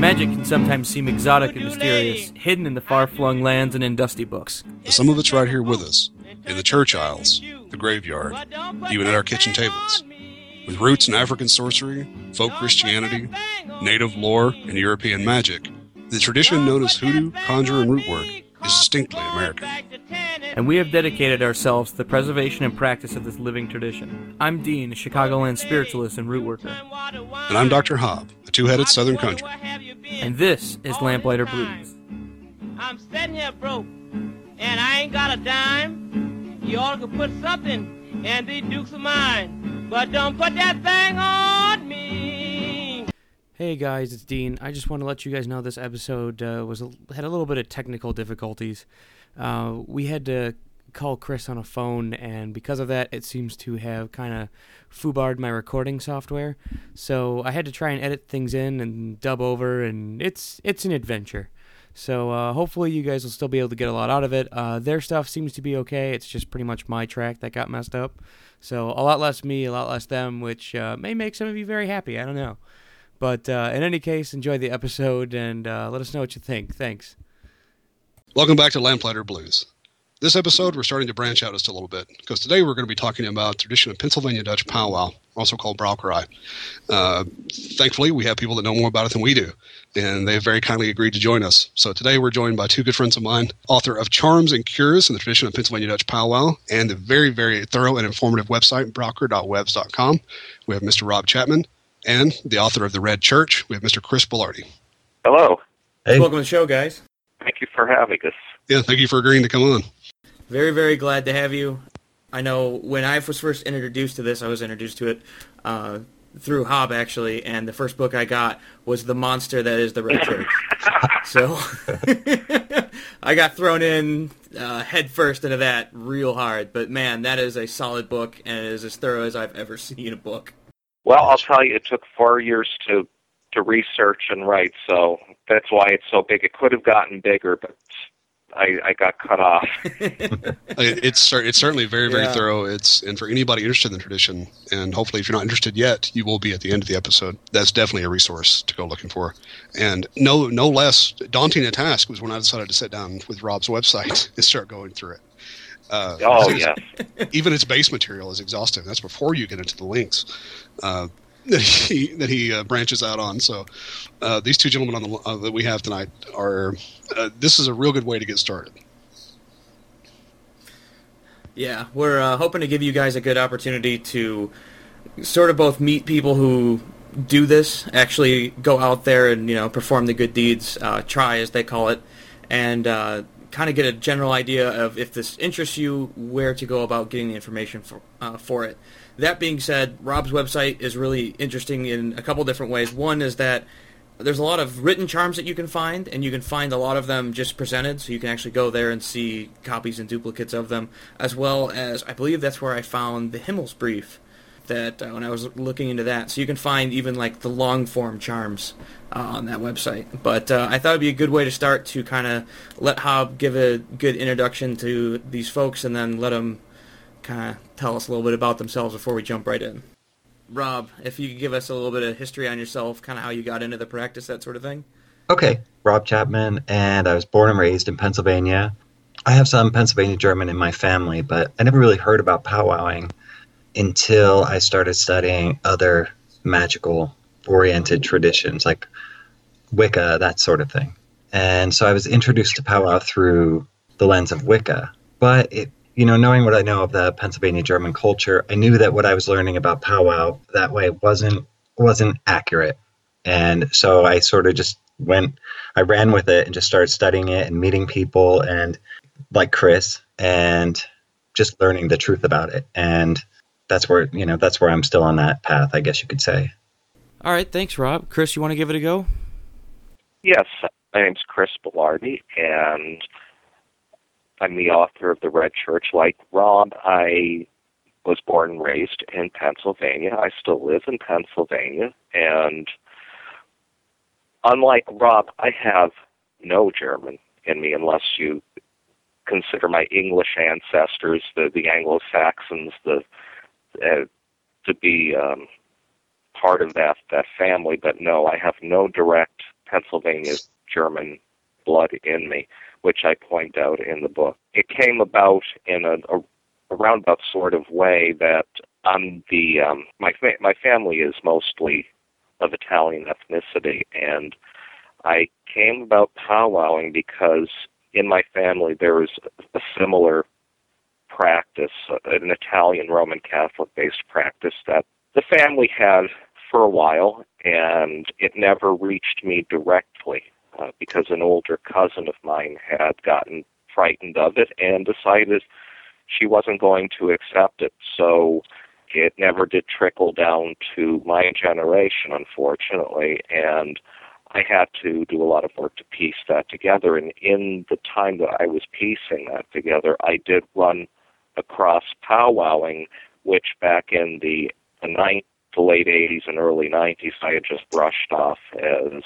Magic can sometimes seem exotic and mysterious, hidden in the far-flung lands and in dusty books. But some of it's right here with us, in the church aisles, the graveyard, even at our kitchen tables. With roots in African sorcery, folk Christianity, native lore, and European magic, the tradition known as hoodoo, conjure, and root work is distinctly American. And we have dedicated ourselves to the preservation and practice of this living tradition. I'm Dean, a Chicagoland spiritualist and root worker. And I'm Dr. Hobb, a two-headed Southern conjurer. And this is Lamplighter Blues. I'm sitting here broke, and I ain't got a dime. You all could put something in these dukes of mine, but don't put that thing on me. Hey guys, it's Dean. I just want to let you guys know this episode had a little bit of technical difficulties. We had to call Chris on a phone, and because of that, it seems to have kind of foobarred my recording software. So I had to try and edit things in and dub over, and it's an adventure. So hopefully you guys will still be able to get a lot out of it. Their stuff seems to be okay. It's just pretty much my track that got messed up. So a lot less me, a lot less them, which may make some of you very happy. I don't know. But in any case, enjoy the episode and let us know what you think. Thanks. Welcome back to Lamplighter Blues. This episode, we're starting to branch out just a little bit, because today we're going to be talking about the tradition of Pennsylvania Dutch powwow, also called brouwerij. Thankfully, we have people that know more about it than we do, and they've very kindly agreed to join us. So today we're joined by two good friends of mine, author of Charms and Cures in the Tradition of Pennsylvania Dutch Powwow, and the very, very thorough and informative website, brauker.webs.com. We have Mr. Rob Chapman, and the author of The Red Church, we have Mr. Chris Belardi. Hello. Hey. Welcome to the show, guys. Thank you for having us. Yeah, thank you for agreeing to come on. Very, very glad to have you. I know when I was first introduced to this, I was introduced to it through Hobb, actually, and the first book I got was The Monster That Is the Red Church. So I got thrown in head first into that real hard. But, man, that is a solid book, and it is as thorough as I've ever seen a book. Well, I'll tell you, it took 4 years to research and write, so that's why it's so big. It could have gotten bigger, but I got cut off. It's certainly very, very thorough. And for anybody interested in the tradition, and hopefully if you're not interested yet, you will be at the end of the episode. That's definitely a resource to go looking for. And no less daunting a task was when I decided to sit down with Rob's website and start going through it. Yes. Even its base material is exhaustive. That's before you get into the links that he branches out on. So these two gentlemen that we have tonight are. This is a real good way to get started. Yeah, we're hoping to give you guys a good opportunity to sort of both meet people who do this, actually go out there and perform the good deeds, try as they call it, and kind of get a general idea of if this interests you, where to go about getting the information for it. That being said, Rob's website is really interesting in a couple different ways. One is that there's a lot of written charms that you can find, and you can find a lot of them just presented, so you can actually go there and see copies and duplicates of them, as well as, I believe that's where I found the Himmelsbrief, that when I was looking into that. So you can find even like the long-form charms on that website. But I thought it would be a good way to start to kind of let Hobb give a good introduction to these folks, and then let them kind of tell us a little bit about themselves before we jump right in. Rob, if you could give us a little bit of history on yourself, kind of how you got into the practice, that sort of thing. Okay, Rob Chapman, and I was born and raised in Pennsylvania. I have some Pennsylvania German in my family, but I never really heard about powwowing until I started studying other magical-oriented traditions, like Wicca, that sort of thing. And so I was introduced to powwow through the lens of Wicca. But knowing what I know of the Pennsylvania German culture, I knew that what I was learning about powwow that way wasn't accurate. And so I sort of just I ran with it and just started studying it and meeting people and like Chris and just learning the truth about it. And that's where I'm still on that path, I guess you could say. All right. Thanks, Rob. Chris, you want to give it a go? Yes. My name's Chris Belardi, and I'm the author of The Red Church. Like Rob, I was born and raised in Pennsylvania. I still live in Pennsylvania, and unlike Rob, I have no German in me unless you consider my English ancestors, the Anglo-Saxons, to be part of that family. But no, I have no direct Pennsylvania German blood in me, which I point out in the book. It came about in a roundabout sort of way that my family is mostly of Italian ethnicity, and I came about powwowing because in my family there was a similar practice, an Italian Roman Catholic-based practice that the family had for a while, and it never reached me directly because an older cousin of mine had gotten frightened of it and decided she wasn't going to accept it. So it never did trickle down to my generation, unfortunately, and I had to do a lot of work to piece that together. And in the time that I was piecing that together, I did run across powwowing, which back in the late 80s and early 90s I had just brushed off as,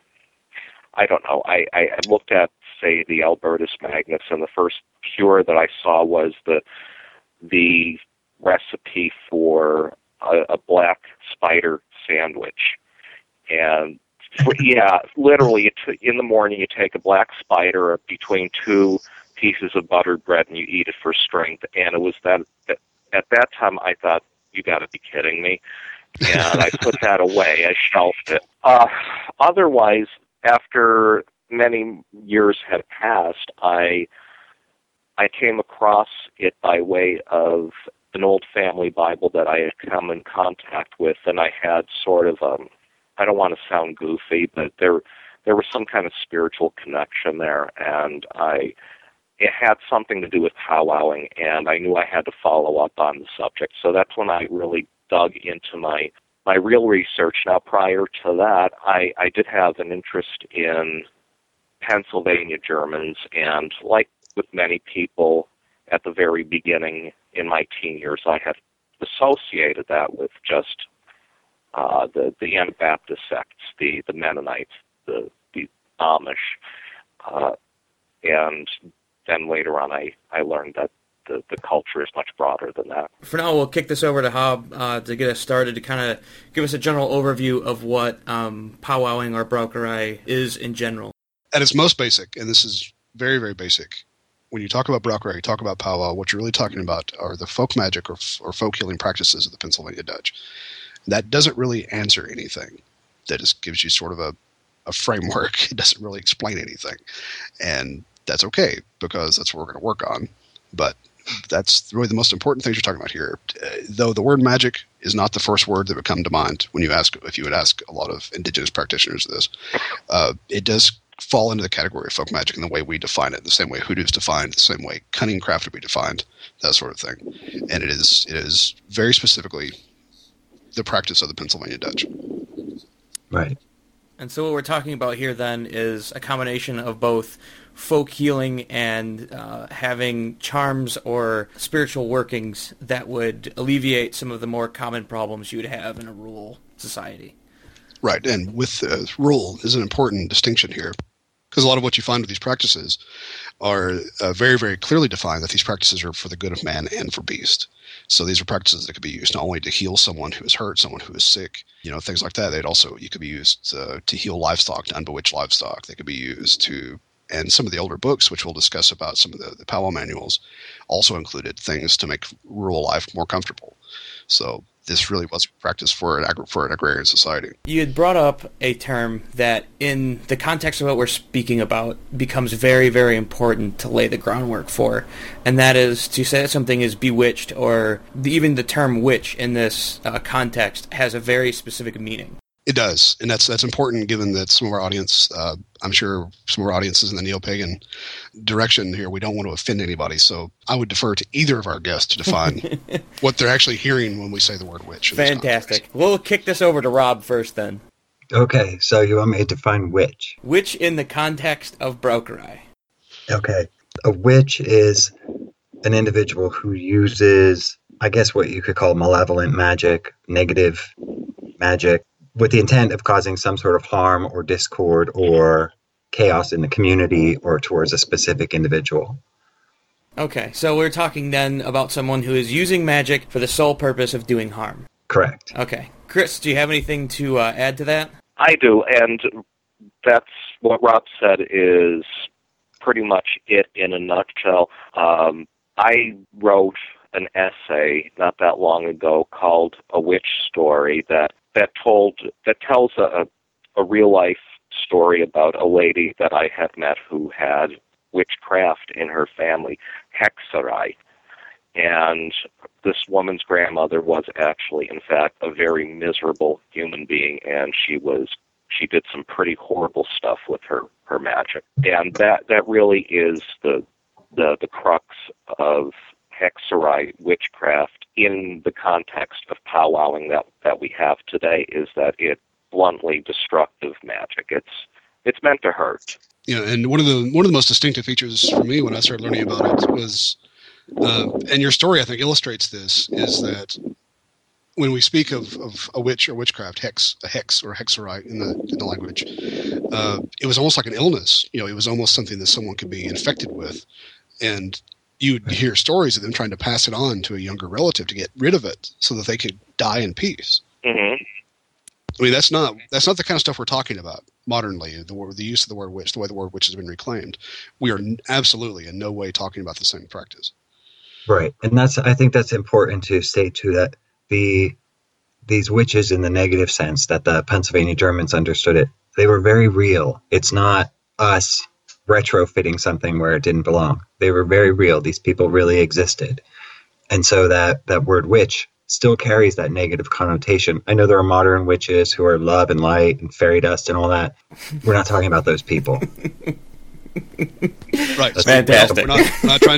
I don't know, I looked at, say, the Albertus Magnus, and the first cure that I saw was the recipe for a black spider sandwich. And yeah, literally, in the morning you take a black spider between two pieces of buttered bread and you eat it for strength. And it was that at that time I thought, you got to be kidding me. And I put that away. I shelved it. Otherwise, after many years had passed, I came across it by way of an old family Bible that I had come in contact with, and I had sort of I don't want to sound goofy, but there was some kind of spiritual connection there, and it had something to do with powwowing, and I knew I had to follow up on the subject. So that's when I really dug into my real research. Now, prior to that, I did have an interest in Pennsylvania Germans, and like with many people at the very beginning in my teen years, I had associated that with just the Anabaptist sects, the Mennonites, the Amish, and then later on I learned that the culture is much broader than that. For now, we'll kick this over to Hob to get us started, to kind of give us a general overview of what powwowing or braucherei is in general. At its most basic, and this is very, very basic, when you talk about braucherei, you talk about powwow, what you're really talking about are the folk magic or folk healing practices of the Pennsylvania Dutch. That doesn't really answer anything. That just gives you sort of a framework. It doesn't really explain anything. And that's okay, because that's what we're going to work on. But that's really the most important things you're talking about here. Though the word magic is not the first word that would come to mind if you would ask a lot of indigenous practitioners this, it does fall into the category of folk magic in the way we define it, the same way hoodoo is defined, the same way cunning craft would be defined, that sort of thing. And it is very specifically the practice of the Pennsylvania Dutch. Right. And so what we're talking about here then is a combination of both folk healing and having charms or spiritual workings that would alleviate some of the more common problems you would have in a rural society. Right, and with rural is an important distinction here, because a lot of what you find with these practices are very, very clearly defined that these practices are for the good of man and for beast. So these are practices that could be used not only to heal someone who is hurt, someone who is sick, things like that. You could be used to heal livestock, to unbewitch livestock. They could be used to, and some of the older books, which we'll discuss about some of the powwow manuals, also included things to make rural life more comfortable. So this really was practice for an agrarian society. You had brought up a term that, in the context of what we're speaking about, becomes very, very important to lay the groundwork for, and that is to say that something is bewitched, or even the term witch in this context has a very specific meaning. It does, and that's important given that some of our audience, I'm sure some of our audience is in the neo-pagan direction here. We don't want to offend anybody, so I would defer to either of our guests to define what they're actually hearing when we say the word witch. Fantastic. We'll kick this over to Rob first then. Okay, so you want me to define witch? Witch in the context of braucherei. Okay, a witch is an individual who uses, I guess what you could call malevolent magic, negative magic, with the intent of causing some sort of harm or discord or chaos in the community or towards a specific individual. Okay, so we're talking then about someone who is using magic for the sole purpose of doing harm. Correct. Okay. Chris, do you have anything to add to that? I do, and that's what Rob said is pretty much it in a nutshell. I wrote an essay not that long ago called "A Witch Story" that tells a real life story about a lady that I had met who had witchcraft in her family, hexerei. And this woman's grandmother was actually, in fact, a very miserable human being, and she did some pretty horrible stuff with her magic. And that really is the crux of hexerei witchcraft in the context of powwowing that we have today, is that it's bluntly destructive magic. It's meant to hurt. Yeah, and one of the most distinctive features for me when I started learning about it was, and your story I think illustrates this, is that when we speak of a witch or witchcraft, a hex or hexerei in the language, it was almost like an illness. You know, it was almost something that someone could be infected with, and you'd hear stories of them trying to pass it on to a younger relative to get rid of it so that they could die in peace. Mm-hmm. I mean, that's not the kind of stuff we're talking about modernly. The use of the word witch, the way the word witch has been reclaimed, we are absolutely in no way talking about the same practice. Right, and I think that's important to state too, that these witches in the negative sense that the Pennsylvania Germans understood it, they were very real. It's not us retrofitting something where it didn't belong. They were very real. These people really existed, and so that word witch still carries that negative connotation. I know there are modern witches who are love and light and fairy dust and all that. We're not talking about those people. Right, that's fantastic. We're not trying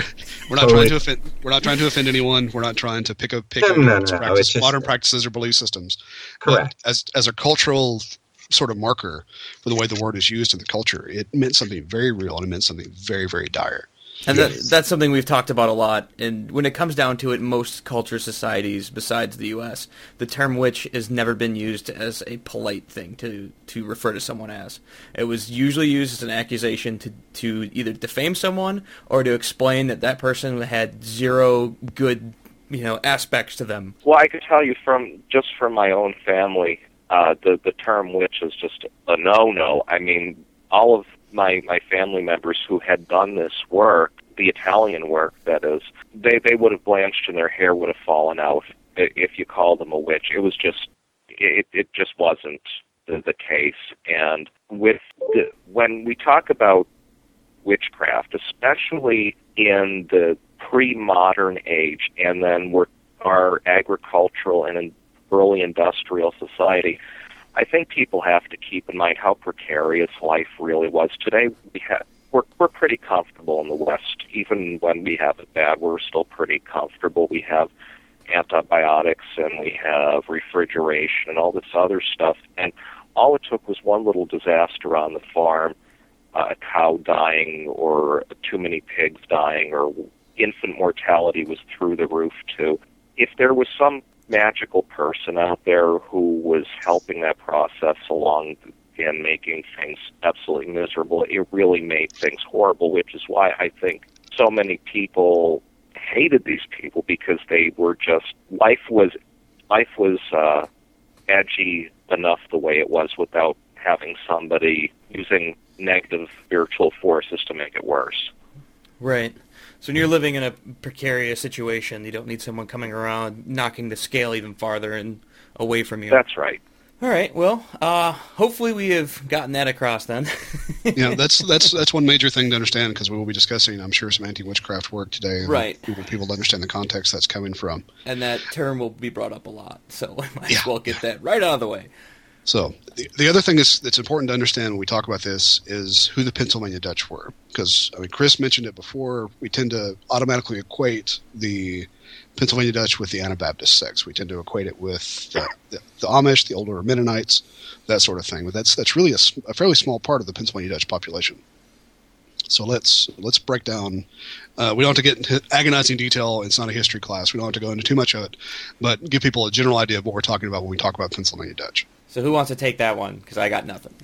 to offend anyone. We're not trying to pick modern practices or belief systems. Correct. But as a cultural sort of marker for the way the word is used in the culture, it meant something very real, and it meant something very, very dire. And that's something we've talked about a lot. And when it comes down to it, in most culture societies besides the U.S., the term witch has never been used as a polite thing to refer to someone as. It was usually used as an accusation to either defame someone or to explain that person had zero good, aspects to them. Well, I could tell you from my own family, the term witch is just a no-no. I mean, all of my family members who had done this work, the Italian work that is, they would have blanched and their hair would have fallen out if you called them a witch. It was just, it just wasn't the case. And when we talk about witchcraft, especially in the pre-modern age, and then our agricultural and early industrial society, I think people have to keep in mind how precarious life really was. Today, we're pretty comfortable in the West. Even when we have it bad, we're still pretty comfortable. We have antibiotics and we have refrigeration and all this other stuff. And all it took was one little disaster on the farm, a cow dying or too many pigs dying, or infant mortality was through the roof too. If there was some magical person out there who was helping that process along and making things absolutely miserable, it really made things horrible, which is why I think so many people hated these people, because they were just, life was edgy enough the way it was without having somebody using negative spiritual forces to make it worse. Right. So when you're living in a precarious situation, you don't need someone coming around knocking the scale even farther and away from you. That's right. All right. Well, hopefully we have gotten that across then. Yeah, that's one major thing to understand, because we will be discussing, I'm sure, some anti-witchcraft work today. Right. We want people to understand the context that's coming from. And that term will be brought up a lot, so I might as well get that right out of the way. So the other thing that's important to understand when we talk about this is who the Pennsylvania Dutch were. Because, Chris mentioned it before, we tend to automatically equate the Pennsylvania Dutch with the Anabaptist sects. We tend to equate it with the Amish, the older Mennonites, that sort of thing. But that's really a fairly small part of the Pennsylvania Dutch population. So let's break down. We don't have to get into agonizing detail. It's not a history class. We don't have to go into too much of it, but give people a general idea of what we're talking about when we talk about Pennsylvania Dutch. So who wants to take that one? Because I got nothing.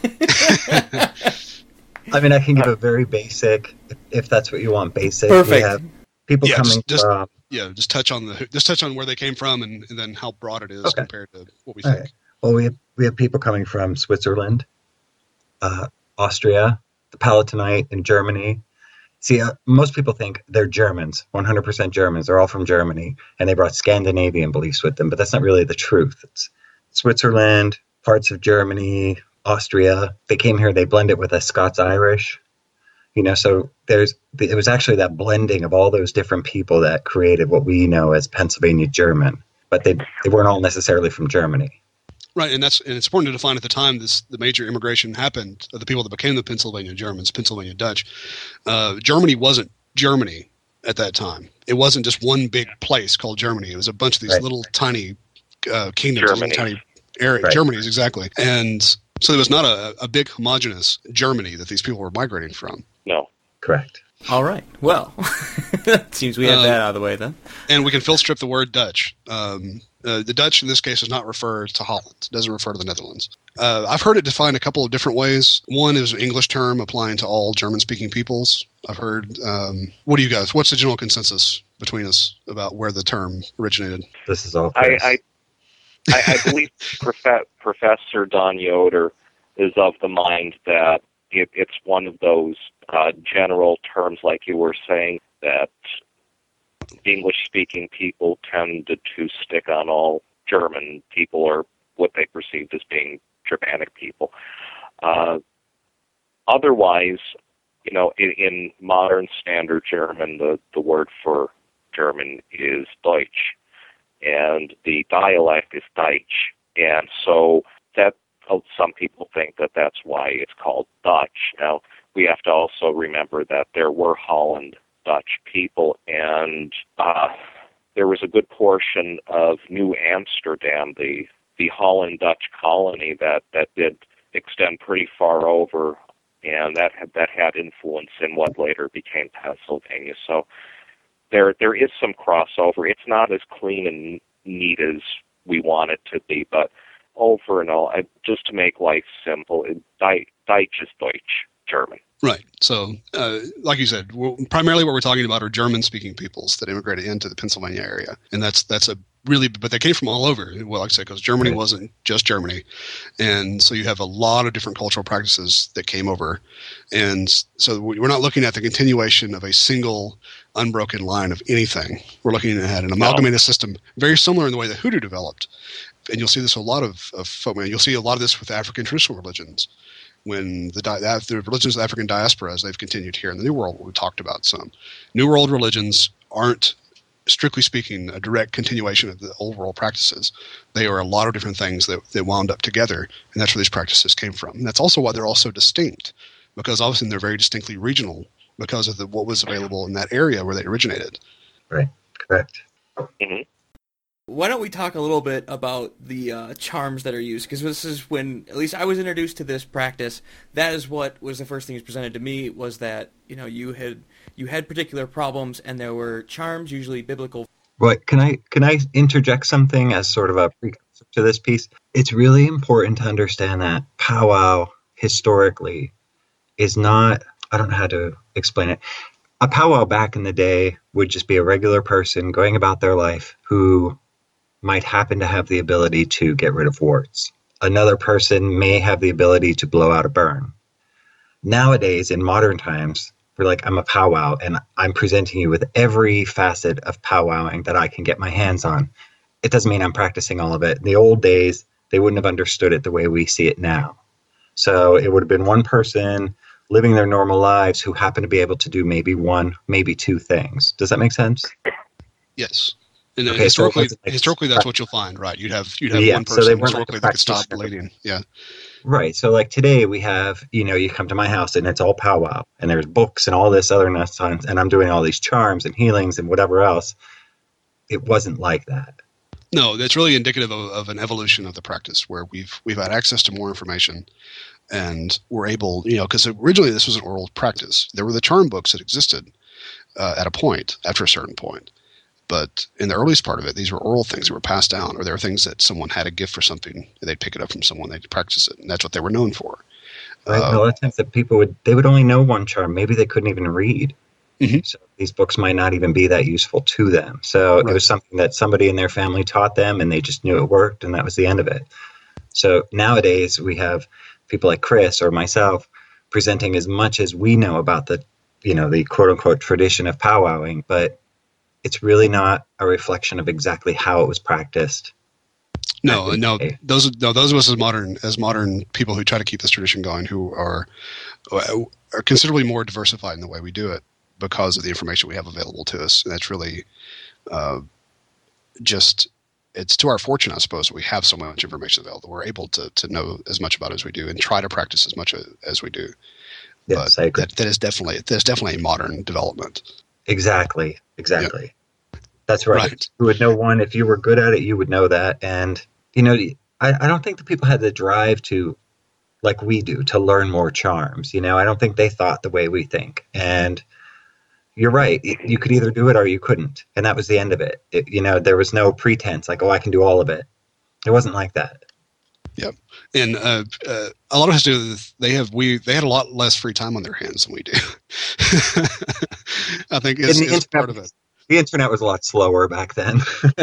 I mean, I can give a very basic, if that's what you want, basic. Perfect. We have people coming from... Yeah, just touch on where they came from and then how broad it is compared to what we think. Well, we have people coming from Switzerland, Austria, the Palatinate in Germany. See, most people think they're Germans, 100% Germans. They're all from Germany, and they brought Scandinavian beliefs with them, but that's not really the truth. It's Switzerland, parts of Germany, Austria. They came here, they blend it with a Scots-Irish. So it was actually that blending of all those different people that created what we know as Pennsylvania German, but they weren't all necessarily from Germany. Right, and it's important to define at the time the major immigration happened of the people that became the Pennsylvania Germans, Pennsylvania Dutch. Germany wasn't Germany at that time. It wasn't just one big place called Germany. It was a bunch of these little tiny kingdoms, little tiny areas. Right. Germanies, exactly. And so there was not a big homogenous Germany that these people were migrating from. No. Correct. All right. Well, seems we have that out of the way then. And we can fill strip the word Dutch. The Dutch in this case does not refer to Holland. It doesn't refer to the Netherlands. I've heard it defined a couple of different ways. One is an English term applying to all German-speaking peoples. I've heard. What's the general consensus between us about where the term originated? This is all. I believe Professor Don Yoder is of the mind that it's one of those general terms, like you were saying, that English-speaking people tended to stick on all German people or what they perceived as being Germanic people. Otherwise, in modern standard German, the word for German is Deutsch, and the dialect is Deutsch. And so that some people think that that's why it's called Dutch. Now, we have to also remember that there were Holland Dutch people, and there was a good portion of New Amsterdam, the Holland Dutch colony that did extend pretty far over, and that had influence in what later became Pennsylvania. So there is some crossover. It's not as clean and neat as we want it to be, but over and all, just to make life simple, Deutsch is Deutsch, German. Right. So, like you said, primarily what we're talking about are German-speaking peoples that immigrated into the Pennsylvania area, and that's a really, but they came from all over. Well, like I said, because Germany wasn't just Germany, and so you have a lot of different cultural practices that came over, and so we're not looking at the continuation of a single unbroken line of anything. We're looking at an amalgamated system, very similar in the way that Hoodoo developed, and you'll see this with a lot of folk. You'll see a lot of this with African traditional religions. When the religions of the African diaspora, as they've continued here in the New World, we talked about some. New World religions aren't, strictly speaking, a direct continuation of the Old World practices. They are a lot of different things that wound up together, and that's where these practices came from. And that's also why they're all so distinct, because obviously they're very distinctly regional because of what was available in that area where they originated. Right, correct. Mm-hmm. Why don't we talk a little bit about the charms that are used? Because this is when, at least I was introduced to this practice. That is what was the first thing that was presented to me, was that you had particular problems, and there were charms, usually biblical. Right. Can I interject something as sort of a precursor to this piece? It's really important to understand that powwow historically is not. I don't know how to explain it. A powwow back in the day would just be a regular person going about their life who might happen to have the ability to get rid of warts. Another person may have the ability to blow out a burn. Nowadays, in modern times, we're like, I'm a powwow, and I'm presenting you with every facet of powwowing that I can get my hands on. It doesn't mean I'm practicing all of it. In the old days, they wouldn't have understood it the way we see it now. So it would have been one person living their normal lives who happened to be able to do maybe one, maybe two things. Does that make sense? Yes. And okay, historically, that's what you'll find, right? You'd have one person historically that could stop bleeding. Yeah. Right. So like today we have, you come to my house and it's all powwow, and there's books and all this other nonsense, and I'm doing all these charms and healings and whatever else. It wasn't like that. No, that's really indicative of an evolution of the practice where we've had access to more information, and we're able, because originally this was an oral practice. There were the charm books that existed at a point, after a certain point. But in the earliest part of it, these were oral things that were passed down, or there were things that someone had a gift for something, and they'd pick it up from someone, they'd practice it, and that's what they were known for. Right. A lot of times that people would only know one charm. Maybe they couldn't even read. Mm-hmm. So these books might not even be that useful to them. So It was something that somebody in their family taught them, and they just knew it worked, and that was the end of it. So nowadays we have people like Chris or myself presenting as much as we know about the quote unquote tradition of powwowing, but it's really not a reflection of exactly how it was practiced. No. Those of us as modern people who try to keep this tradition going, who are considerably more diversified in the way we do it because of the information we have available to us. And that's really it's to our fortune, I suppose, that we have so much information available. We're able to know as much about it as we do and try to practice as much as we do. Yes, but I agree. That is definitely a modern development. Exactly. Yeah. That's right. You would know one, if you were good at it, you would know that. And, I don't think the people had the drive to, like we do, to learn more charms. I don't think they thought the way we think. And you're right. You could either do it or you couldn't. And that was the end of it. There was no pretense like, oh, I can do all of it. It wasn't like that. Yep. And a lot of it has to do with they had a lot less free time on their hands than we do. I think it's part of it. The internet was a lot slower back then.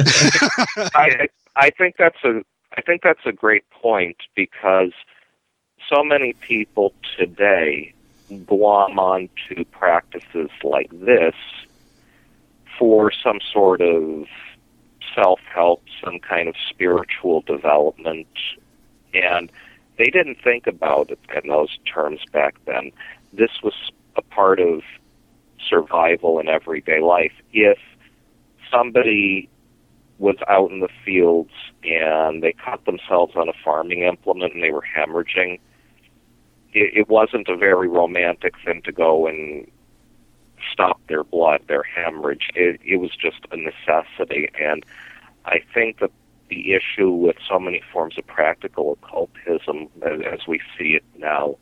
I think that's a great point, because so many people today glom onto practices like this for some sort of self-help, some kind of spiritual development, and they didn't think about it in those terms back then. This was a part of survival in everyday life. If somebody was out in the fields and they cut themselves on a farming implement and they were hemorrhaging, it wasn't a very romantic thing to go and stop their blood, their hemorrhage. It was just a necessity. And I think that the issue with so many forms of practical occultism, as we see it now,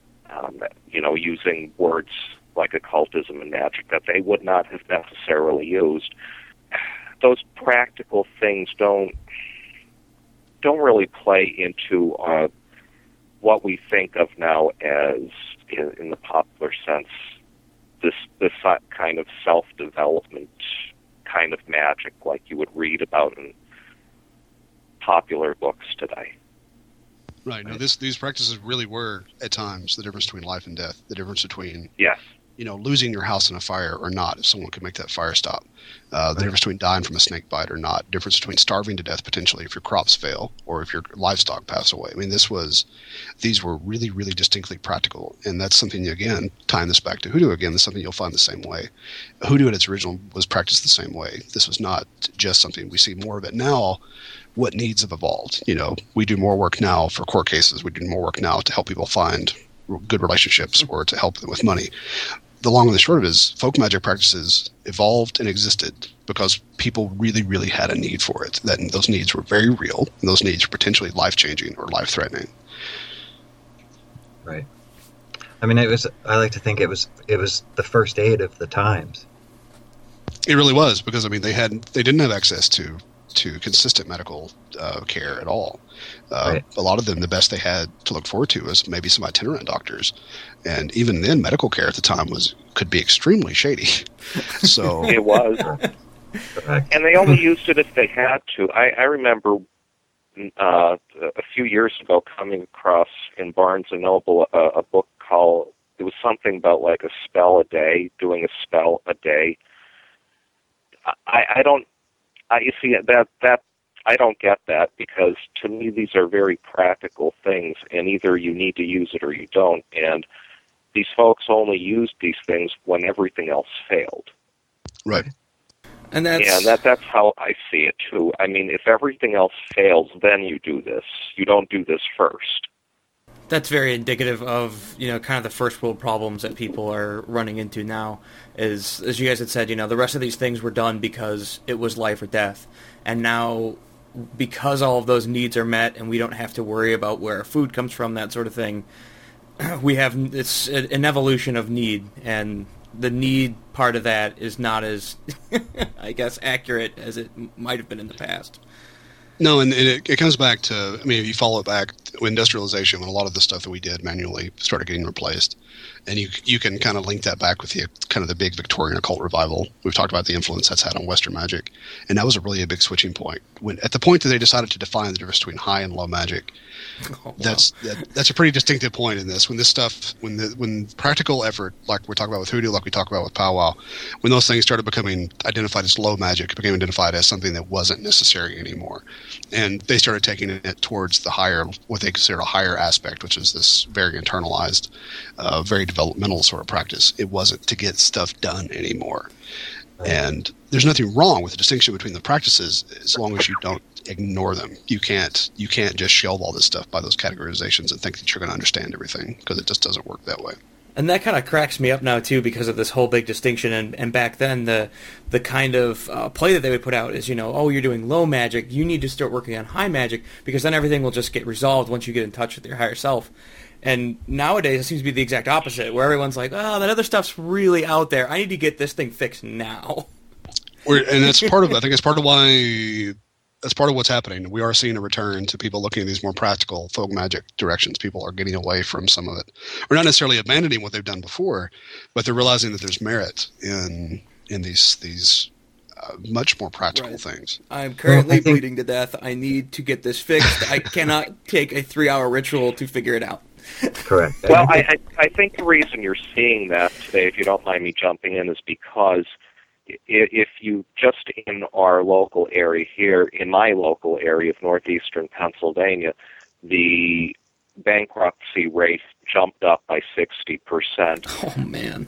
using words like occultism and magic that they would not have necessarily used, those practical things don't really play into what we think of now as, in the popular sense, this kind of self-development kind of magic like you would read about in popular books today. Right. No, these practices really were, at times, the difference between life and death, the difference between yes. Losing your house in a fire or not, if someone could make that fire stop. The difference between dying from a snake bite or not. Difference between starving to death potentially if your crops fail or if your livestock pass away. I mean, these were really, really distinctly practical. And that's something, again, tying this back to hoodoo again, that's something you'll find the same way. Hoodoo at its original was practiced the same way. This was not just something we see more of it now. What needs have evolved. We do more work now for court cases. We do more work now to help people find good relationships or to help them with money. The long and the short of it is folk magic practices evolved and existed because people really, really had a need for it. That those needs were very real, and those needs were potentially life-changing or life-threatening. Right. I mean, I like to think it was the first aid of the times. It really was, because they didn't have access to consistent medical care at all. Right. A lot of them, the best they had to look forward to was maybe some itinerant doctors, and even then, medical care at the time could be extremely shady. So it was, and they only used it if they had to. I remember a few years ago coming across in Barnes and Noble a book called, it was something about like a spell a day, doing a spell a day. You see that I don't get that, because to me these are very practical things, and either you need to use it or you don't. And these folks only used these things when everything else failed. Right. And that's how I see it too. I mean, if everything else fails, then you do this. You don't do this first. That's very indicative of, kind of the first world problems that people are running into now. Is, as you guys had said, the rest of these things were done because it was life or death. And now, because all of those needs are met and we don't have to worry about where our food comes from, that sort of thing, it's an evolution of need. And the need part of that is not as, I guess, accurate as it might have been in the past. No, and it comes back to, if you follow it back industrialization, when a lot of the stuff that we did manually started getting replaced. And you can kind of link that back with the big Victorian occult revival. We've talked about the influence that's had on Western magic. And that was really a big switching point. At the point that they decided to define the difference between high and low magic, that's a pretty distinctive point in this. When this stuff, when practical effort, like we talk about with hoodoo, like we talk about with powwow, when those things started becoming identified as low magic, it became identified as something that wasn't necessary anymore. And they started taking it towards the higher, what they consider a higher aspect, which is this very internalized, very developmental sort of practice. It wasn't to get stuff done anymore. And there's nothing wrong with the distinction between the practices as long as you don't ignore them. You can't just shelve all this stuff by those categorizations and think that you're going to understand everything, because it just doesn't work that way. And that kind of cracks me up now, too, because of this whole big distinction. And back then, the kind of play that they would put out is, oh, you're doing low magic, you need to start working on high magic, because then everything will just get resolved once you get in touch with your higher self. And nowadays, it seems to be the exact opposite, where everyone's like, oh, that other stuff's really out there. I need to get this thing fixed now. And that's part of, I think it's part of why... That's part of what's happening. We are seeing a return to people looking at these more practical folk magic directions. People are getting away from some of it. We're not necessarily abandoning what they've done before, but they're realizing that there's merit in these much more practical things. I'm currently bleeding to death. I need to get this fixed. I cannot take a 3-hour ritual to figure it out. Correct. Well, I think the reason you're seeing that today, if you don't mind me jumping in, is because if you just in our local area here, in my local area of northeastern Pennsylvania, the bankruptcy rate jumped up by 60%. Oh, man.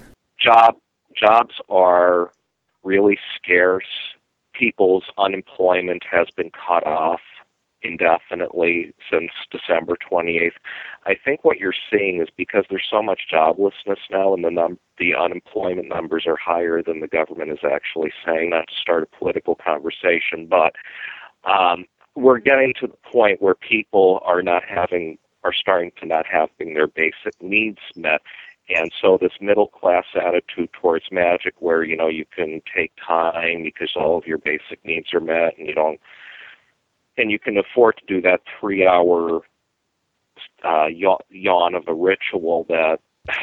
Jobs are really scarce. People's unemployment has been cut off indefinitely since December 28th. I think what you're seeing is because there's so much joblessness now, and the unemployment numbers are higher than the government is actually saying, not to start a political conversation, but we're getting to the point where people are starting to not having their basic needs met. And so this middle class attitude towards magic, where you can take time because all of your basic needs are met, and you can afford to do that 3-hour yawn of a ritual that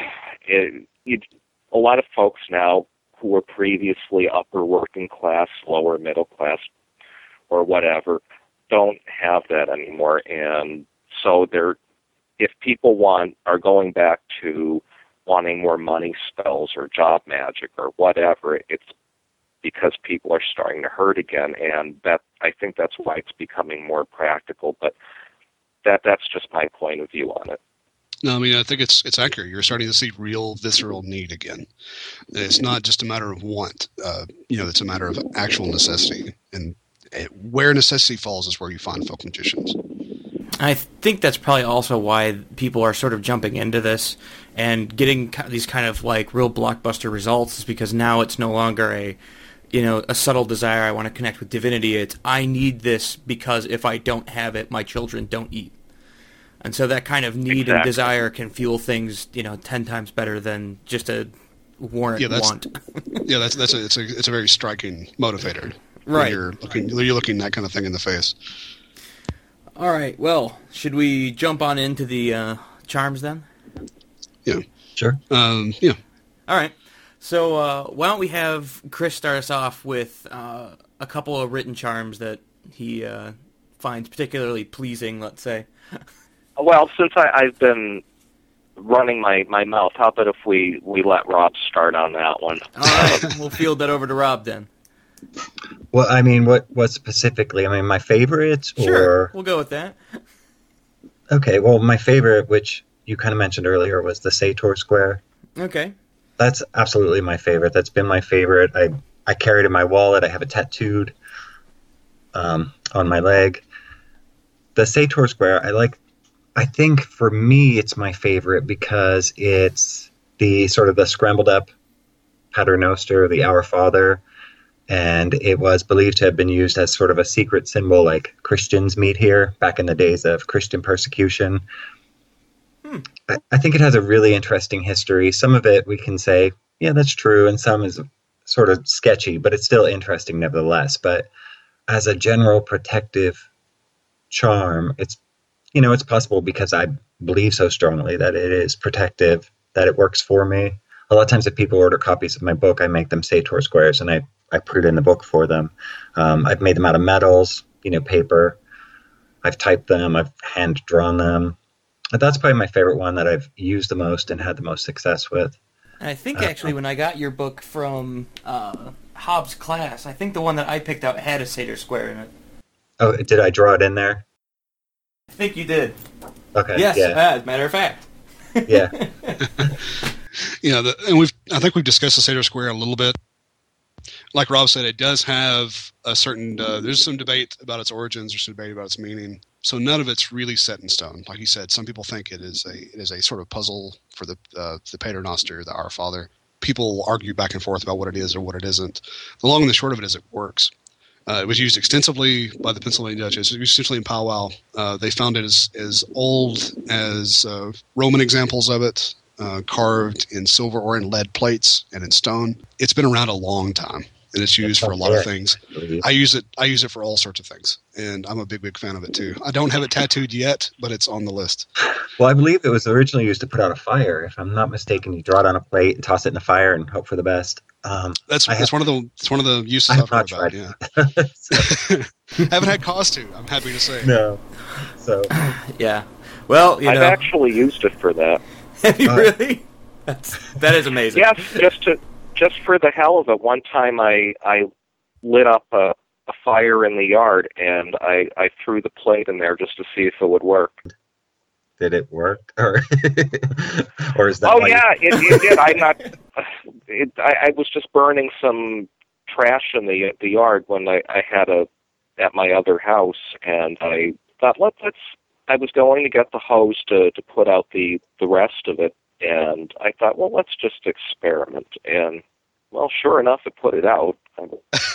a lot of folks now who were previously upper working class, lower middle class, or whatever, don't have that anymore. And so if people are going back to wanting more money spells or job magic or whatever, it's because people are starting to hurt again, and I think that's why it's becoming more practical. But that's just my point of view on it. No, I mean, I think it's accurate. You're starting to see real visceral need again. It's not just a matter of want. It's a matter of actual necessity, and where necessity falls is where you find folk magicians. I think that's probably also why people are sort of jumping into this and getting these kind of like real blockbuster results, is because now it's no longer a subtle desire, I want to connect with divinity. It's, I need this because if I don't have it, my children don't eat. And so that kind of need and desire can fuel things, 10 times better than just a want. Yeah, it's a very striking motivator. Right. You're looking that kind of thing in the face. All right. Well, should we jump on into the charms then? Yeah. Sure. Yeah. All right. So why don't we have Chris start us off with a couple of written charms that he finds particularly pleasing, let's say. Well, since I've been running my mouth, how about if we let Rob start on that one? All right. We'll field that over to Rob then. Well, I mean, what specifically? I mean, my favorites? Sure, we'll go with that. Okay, well, my favorite, which you kind of mentioned earlier, was the Sator Square. Okay. That's absolutely my favorite. That's been my favorite. I carry it in my wallet. I have it tattooed on my leg. The Sator Square, I think for me it's my favorite because it's the sort of the scrambled up Paternoster, the Our Father, and it was believed to have been used as sort of a secret symbol, like Christians meet here back in the days of Christian persecution. I think it has a really interesting history. Some of it we can say, yeah, that's true, and some is sort of sketchy, but it's still interesting nevertheless. But as a general protective charm, it's possible because I believe so strongly that it is protective, that it works for me. A lot of times if people order copies of my book, I make them Sator squares, and I put it in the book for them. I've made them out of metals, paper. I've typed them. I've hand-drawn them. But that's probably my favorite one that I've used the most and had the most success with. I think actually when I got your book from Hobbs' class, I think the one that I picked out had a Sator square in it. Oh, did I draw it in there? I think you did. Okay. Yes, yeah. as a matter of fact. Yeah. I think we've discussed the Sator square a little bit. Like Rob said, it does have a certain. There's some debate about its origins. There's some debate about its meaning. So none of it's really set in stone. Like he said, some people think it is a sort of puzzle for the Paternoster, the Our Father. People argue back and forth about what it is or what it isn't. The long and the short of it is it works. It was used extensively by the Pennsylvania Dutch. Essentially in powwow. They found it as old as Roman examples of it, carved in silver or in lead plates and in stone. It's been around a long time, and it's used for a lot of things. I use it for all sorts of things, and I'm a big fan of it too. I don't have it tattooed yet, but it's on the list. Well, I believe it was originally used to put out a fire. If I'm not mistaken, you draw it on a plate and toss it in the fire and hope for the best. That's one of the uses I've heard about. Yeah, haven't had cause to. I'm happy to say. No. So. Yeah. Well, I've actually used it for that. Have you really? That is amazing. Yes, just for the hell of it. One time I lit up a fire in the yard, and I threw the plate in there just to see if it would work. Did it work, or is that? Oh yeah, it did. I was just burning some trash in the yard when I had at my other house, and I thought I was going to get the hose to put out the rest of it, and I thought, well, let's just experiment. And well, sure enough, it put it out. I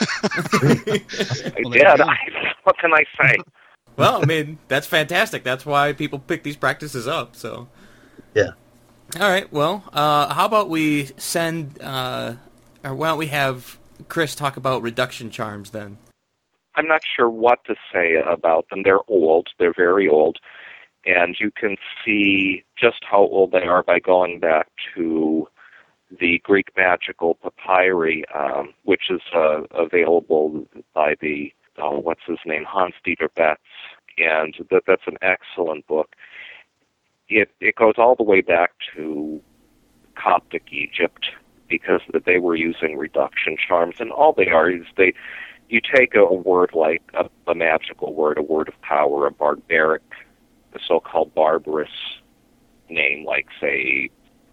did. What can I say? Well, I mean, that's fantastic. That's why people pick these practices up. So, yeah. All right. Well, how about we send, or why don't we have Chris talk about reduction charms then? I'm not sure what to say about them. They're old. They're very old. And you can see just how old they are by going back to the Greek magical papyri, which is available by the, what's his name, Hans-Dieter Betz. And that's an excellent book. It goes all the way back to Coptic Egypt, because they were using reduction charms. And all they are is you take a word like a magical word, a word of power, a barbaric, a so-called barbarous name, like, say,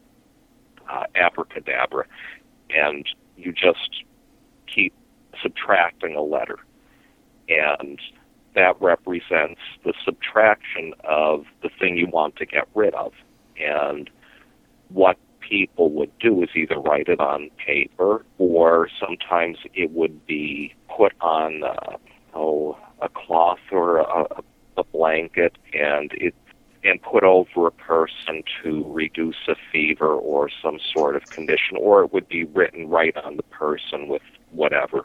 abracadabra, and you just keep subtracting a letter. And that represents the subtraction of the thing you want to get rid of. And what people would do is either write it on paper, or sometimes it would be put on a cloth or a blanket, and put over a person to reduce a fever or some sort of condition, or it would be written right on the person with whatever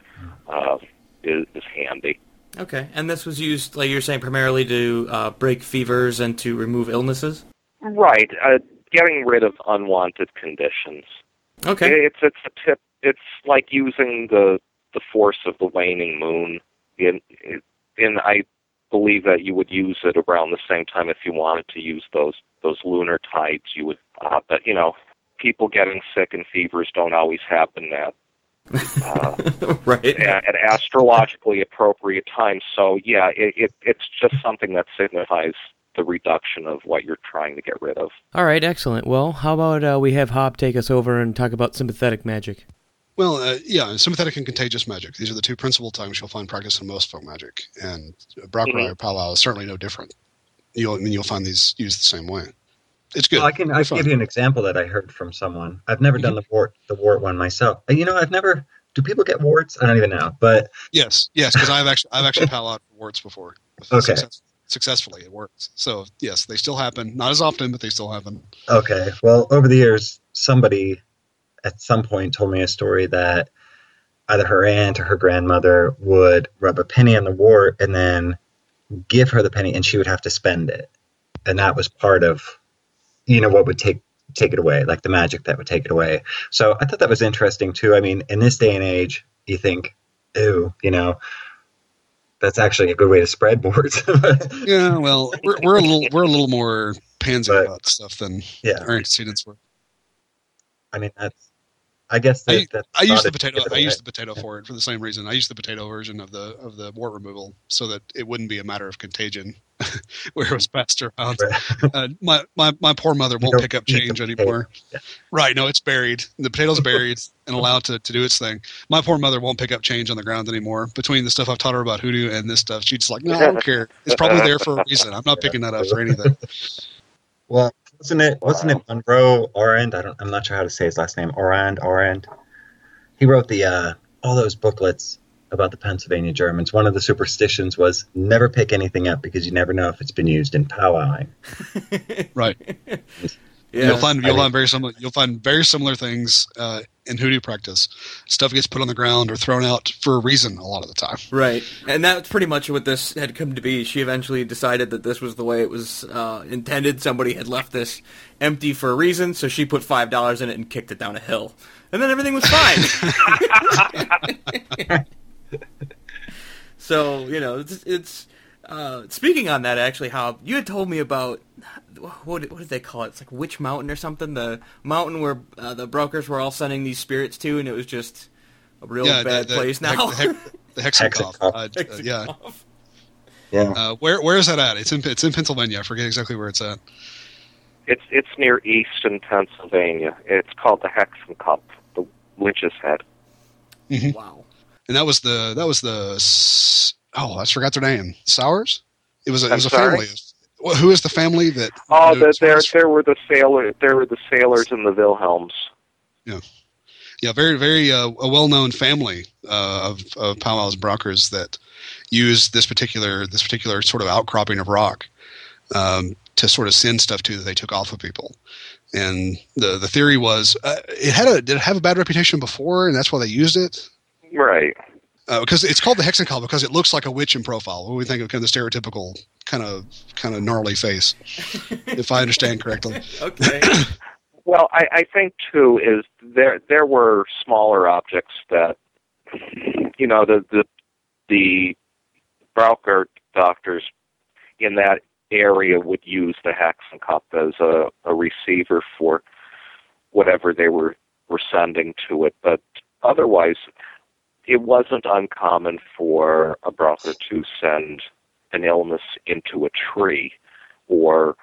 is handy. Okay, and this was used, like you're saying, primarily to break fevers and to remove illnesses? Right, getting rid of unwanted conditions. Okay. It's a tip. It's like using the force of the waning moon. And I believe that you would use it around the same time if you wanted to use those lunar tides. You would, but people getting sick and fevers don't always happen at right. at astrologically appropriate times. So yeah, it's just something that signifies the reduction of what you're trying to get rid of. All right, excellent. Well, how about we have Hob take us over and talk about sympathetic magic? Well, sympathetic and contagious magic. These are the two principal tongues you'll find practice in most folk magic, and Braucherei or powwow is certainly no different. You'll find these used the same way. It's good. Well, I can give you an example that I heard from someone. I've never done the wart one myself. I've never. Do people get warts? I don't even know. But yes, because I've actually powwowed warts before. Okay. Successfully, it works. So yes, they still happen. Not as often, but they still happen. Okay. Well, over the years, somebody at some point told me a story that either her aunt or her grandmother would rub a penny on the wart and then give her the penny and she would have to spend it. And that was part of, what would take it away, like the magic that would take it away. So I thought that was interesting too. I mean, in this day and age, you think, ew, that's actually a good way to spread boards. Yeah, well, we're a little more pansy about stuff than our antecedents were. I mean, I guess I used the potato. I used the potato for it for the same reason. I used the potato version of the wart removal so that it wouldn't be a matter of contagion, where it was passed around. My poor mother won't pick up change anymore. Yeah. Right? No, it's buried. The potato's buried and allowed to do its thing. My poor mother won't pick up change on the ground anymore. Between the stuff I've taught her about hoodoo and this stuff, she's just like, no, I don't care. It's probably there for a reason. I'm not picking that up for anything. Well, wasn't it Monroe Orand? I'm not sure how to say his last name. Orand. He wrote the all those booklets about the Pennsylvania Germans. One of the superstitions was never pick anything up because you never know if it's been used in powwowing. Right. Yeah. You'll find very similar things in hoodoo practice. Stuff gets put on the ground or thrown out for a reason a lot of the time. Right, and that's pretty much what this had come to be. She eventually decided that this was the way it was intended. Somebody had left this empty for a reason, so she put $5 in it and kicked it down a hill, and then everything was fine. So it's speaking on that, actually, how you had told me about what did they call it? It's like Witch Mountain or something. The mountain where the brokers were all sending these spirits to, and it was just a real bad place now. The Hexenkopf. Yeah. Yeah. Where is that at? It's in Pennsylvania. I forget exactly where it's at. It's near Easton, Pennsylvania. It's called the Hexenkopf, the witch's head. Mm-hmm. Wow. And that was the I forgot their name. Sowers? It was a sorry? family. Who is the family that? Oh, there were the sailors. There were the sailors and the Wilhelms. Yeah, very, very a well-known family of powwows brokers that use this particular sort of outcropping of rock to sort of send stuff to that they took off of people. And the theory was did it have a bad reputation before, and that's why they used it? Right. Because it's called the Hexenkopf because it looks like a witch in profile. When we think of kind of the stereotypical kind of gnarly face, if I understand correctly. Okay. Well, I think too is there were smaller objects that the broker doctors in that area would use the Hexenkopf as a receiver for whatever they were sending to it, but otherwise it wasn't uncommon for a broker to send an illness into a tree or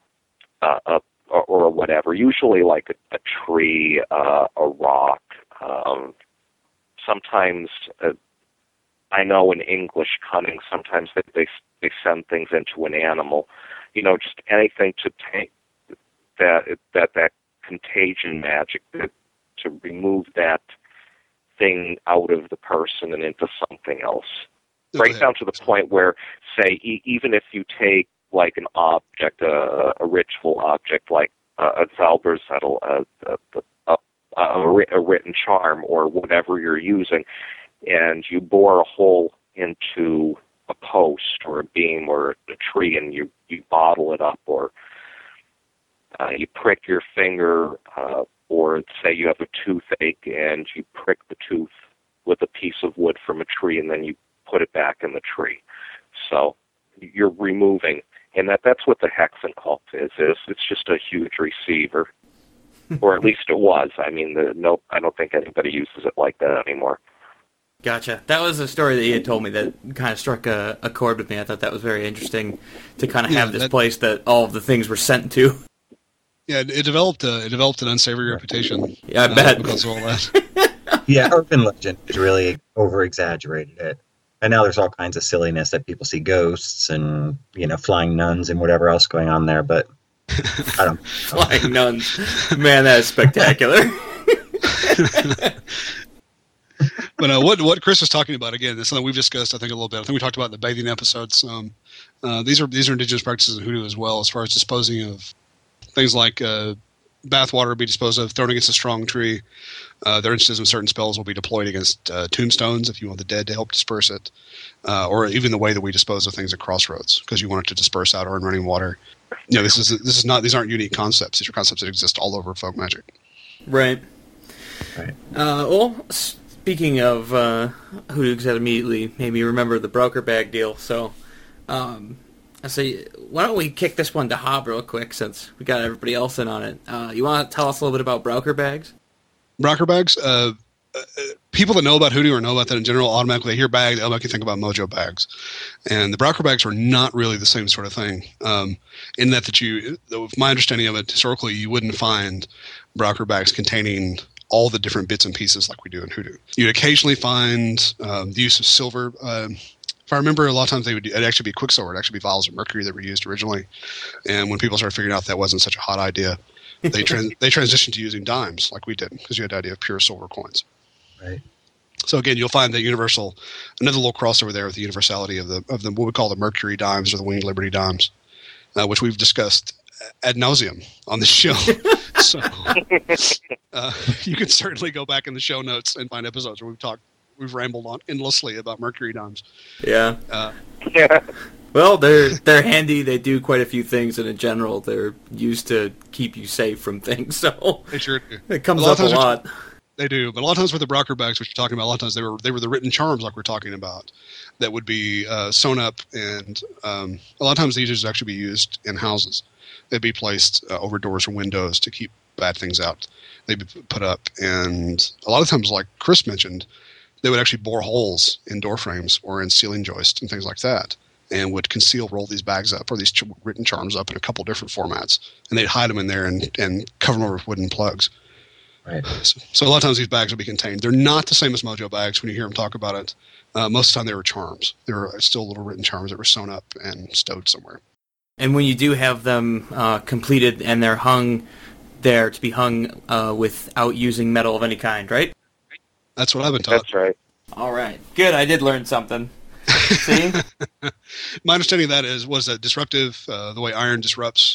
whatever, usually like a tree, a rock. Sometimes, I know in English cunning, sometimes they send things into an animal. Just anything to take that contagion magic, to remove that thing out of the person and into something else. Right down to the point where, say, even if you take like an object, a ritual object like a Zauberzettel, a written charm, or whatever you're using, and you bore a hole into a post or a beam or a tree, and you bottle it up, or you prick your finger, or say you have a toothache and you prick the tooth with a piece of wood from a tree, and then you put it back in the tree. So you're removing, and that's what the Hexenkopf is. It's just a huge receiver, or at least it was. I mean, I don't think anybody uses it like that anymore. Gotcha. That was a story that you had told me that kind of struck a chord with me. I thought that was very interesting to kind of have this place that all of the things were sent to. Yeah, it developed an unsavory reputation. Yeah, I bet. Because of all that. Yeah, urban legend has really over-exaggerated it. And now there's all kinds of silliness that people see ghosts and, flying nuns and whatever else going on there, but I don't... Flying nuns. Man, that is spectacular. But what Chris was talking about, again, is something we've discussed, I think, a little bit. I think we talked about in the bathing episodes. These are indigenous practices in hoodoo as well, as far as disposing of things like bathwater will be disposed of, thrown against a strong tree. Their instances of certain spells will be deployed against tombstones if you want the dead to help disperse it, or even the way that we dispose of things at crossroads because you want it to disperse out or in running water. This is not, these aren't unique concepts. These are concepts that exist all over folk magic. Right. Right. Well, speaking of hoodoos, that immediately made me remember the broker bag deal. So, I say, why don't we kick this one to Hob real quick since we got everybody else in on it. You want to tell us a little bit about broker bags? Broker bags, people that know about hoodoo or know about that in general, automatically they hear bag, they automatically think about mojo bags. And the broker bags were not really the same sort of thing. In that my understanding of it, historically, you wouldn't find broker bags containing all the different bits and pieces like we do in hoodoo. You'd occasionally find the use of silver. If I remember, a lot of times it'd actually be quicksilver. It'd actually be vials of mercury that were used originally. And when people started figuring out that wasn't such a hot idea, they transitioned to using dimes like we did because you had the idea of pure silver coins. Right. So again, you'll find that another little crossover there with the universality of the what we call the mercury dimes or the winged liberty dimes, which we've discussed ad nauseum on the show. So you can certainly go back in the show notes and find episodes where we've rambled on endlessly about mercury dimes. Yeah. Yeah. Well, they're handy. They do quite a few things, and in general, they're used to keep you safe from things. So They sure do. it comes up a lot. They do, but a lot of times with the broker bags, which you're talking about, a lot of times they were the written charms like we're talking about that would be sewn up, and a lot of times these would actually be used in houses. They'd be placed over doors or windows to keep bad things out. They'd be put up, and a lot of times, like Chris mentioned, they would actually bore holes in door frames or in ceiling joists and things like that, and would roll these bags up or these written charms up in a couple different formats, and they'd hide them in there and cover them over with wooden plugs. Right. So a lot of times these bags will be contained. They're not the same as mojo bags when you hear them talk about it. Most of the time they were charms. They were still little written charms that were sewn up and stowed somewhere. And when you do have them completed and they're hung there to be hung without using metal of any kind, right? That's what I've been taught. That's right. All right. Good. I did learn something. See? My understanding of that was that disruptive, the way iron disrupts,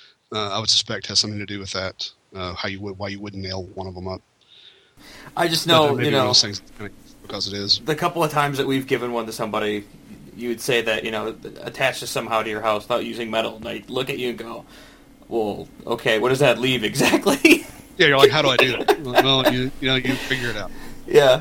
I would suspect has something to do with that. Why you wouldn't nail one of them up. I just know, maybe one of those things because it is. The couple of times that we've given one to somebody, you would say that, attach this somehow to your house without using metal. And they look at you and go, well, okay, what does that leave exactly? Yeah, you're like, how do I do that? Well, you figure it out. Yeah.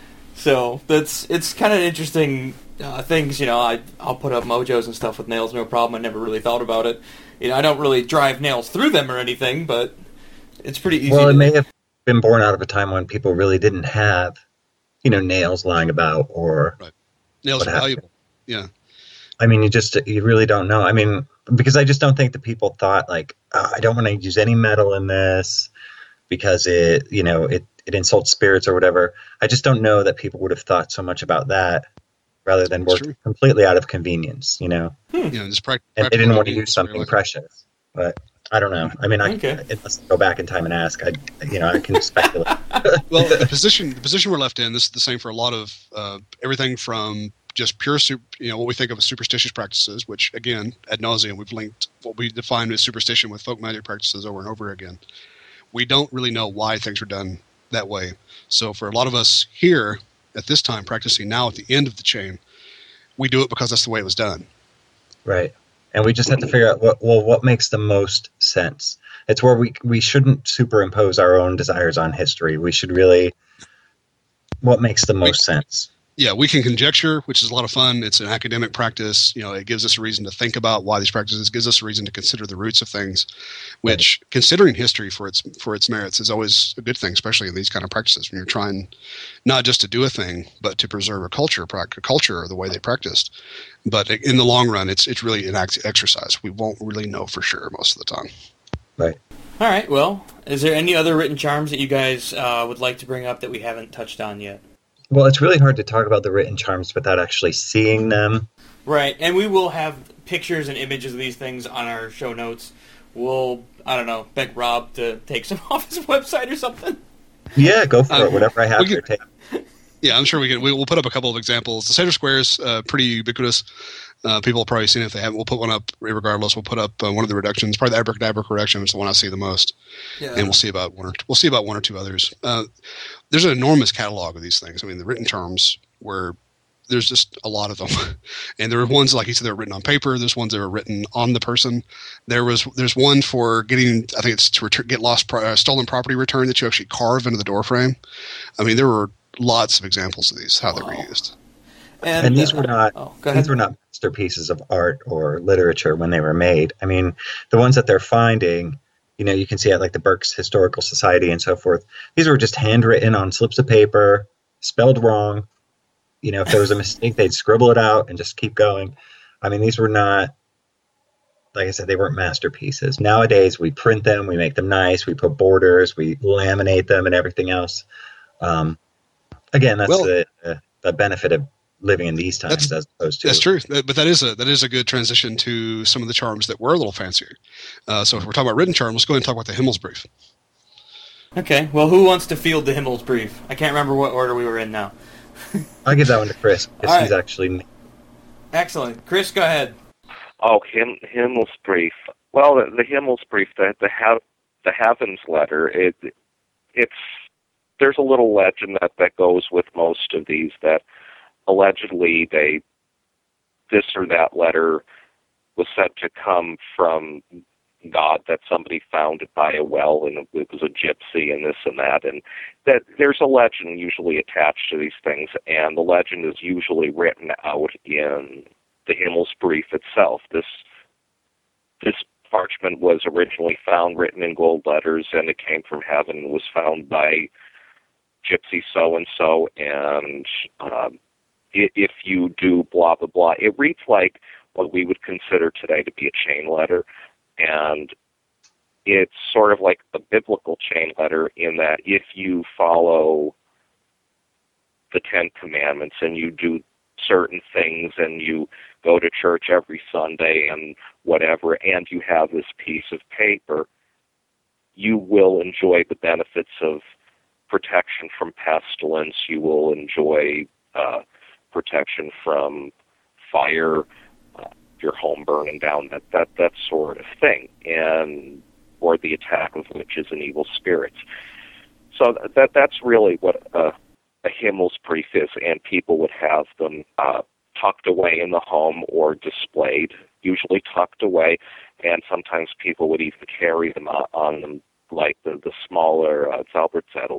So it's kind of interesting things. I'll put up mojos and stuff with nails, no problem. I never really thought about it. I don't really drive nails through them or anything, but it's pretty easy. Well, it may have been born out of a time when people really didn't have, nails lying about or right. Nails are valuable. Yeah. I mean, you really don't know. I mean, because I just don't think that people thought like, I don't want to use any metal in this because it insults spirits or whatever. I just don't know that people would have thought so much about that rather than work completely out of convenience, Yeah, just and they didn't want to use something precious. But I don't know. I mean, unless I go back in time and ask, I can speculate. Well, the position we're left in, this is the same for a lot of everything from just pure, what we think of as superstitious practices, which again, ad nauseum, we've linked what we define as superstition with folk magic practices over and over again. We don't really know why things are done that way. So for a lot of us here at this time, practicing now at the end of the chain, we do it because that's the way it was done. Right. And we just have to figure out what makes the most sense. It's where we shouldn't superimpose our own desires on history. We should really, what makes the most sense? Yeah, we can conjecture, which is a lot of fun. It's an academic practice. It gives us a reason to think about why these practices, gives us a reason to consider the roots of things, which considering history for its merits is always a good thing, especially in these kind of practices when you're trying not just to do a thing, but to preserve a culture or the way they practiced. But in the long run, it's really an exercise. We won't really know for sure most of the time. Right. All right. Well, is there any other written charms that you guys would like to bring up that we haven't touched on yet? Well, it's really hard to talk about the written charms without actually seeing them. Right, and we will have pictures and images of these things on our show notes. We'll, beg Rob to take some off his website or something. Yeah, go for it. Whatever I have to take. Yeah, I'm sure we can. We'll put up a couple of examples. The Seder Square is pretty ubiquitous. People have probably seen it. If they haven't, we'll put one up regardless. We'll put up one of the reductions, probably the Abracadabra correction, which is the one I see the most. Yeah. And we'll see about one or two others. There's an enormous catalog of these things. I mean, the written terms where there's just a lot of them. And there are ones, like you said, that are written on paper. There's ones that are written on the person. There's one for getting, I think it's to get stolen property return that you actually carve into the door frame. I mean, there were lots of examples of these, how they were used. And these were not masterpieces of art or literature when they were made. I mean, the ones that they're finding, you can see at like the Berks Historical Society and so forth. These were just handwritten on slips of paper, spelled wrong. If there was a mistake, they'd scribble it out and just keep going. I mean, these were not, like I said, they weren't masterpieces. Nowadays, we print them, we make them nice, we put borders, we laminate them and everything else. Again, that's the benefit of living in these times as opposed to... That's true, but that is a good transition to some of the charms that were a little fancier. So if we're talking about written charms, let's go ahead and talk about the Himmelsbrief. Okay, well, who wants to field the Himmelsbrief? I can't remember what order we were in now. I'll give that one to Chris, because he's actually... Excellent. Chris, go ahead. Oh, Himmelsbrief. Well, the Himmelsbrief, the Heavens Letter, it's there's a little legend that goes with most of these, that allegedly this or that letter was said to come from God, that somebody found it by a well and it was a gypsy and this and that, and that there's a legend usually attached to these things, and the legend is usually written out in the Himmelsbrief itself. This parchment was originally found written in gold letters, and it came from heaven and was found by gypsy so-and-so, and if you do blah, blah, blah, it reads like what we would consider today to be a chain letter. And it's sort of like a biblical chain letter in that if you follow the Ten Commandments and you do certain things and you go to church every Sunday and whatever, and you have this piece of paper, you will enjoy the benefits of protection from pestilence. You will enjoy protection from fire, your home burning down, that sort of thing, or the attack of witches and evil spirits. So that's really what a Himmelsbrief is, and people would have them tucked away in the home or displayed, usually tucked away, and sometimes people would even carry them on them, like the smaller Zauberzettels,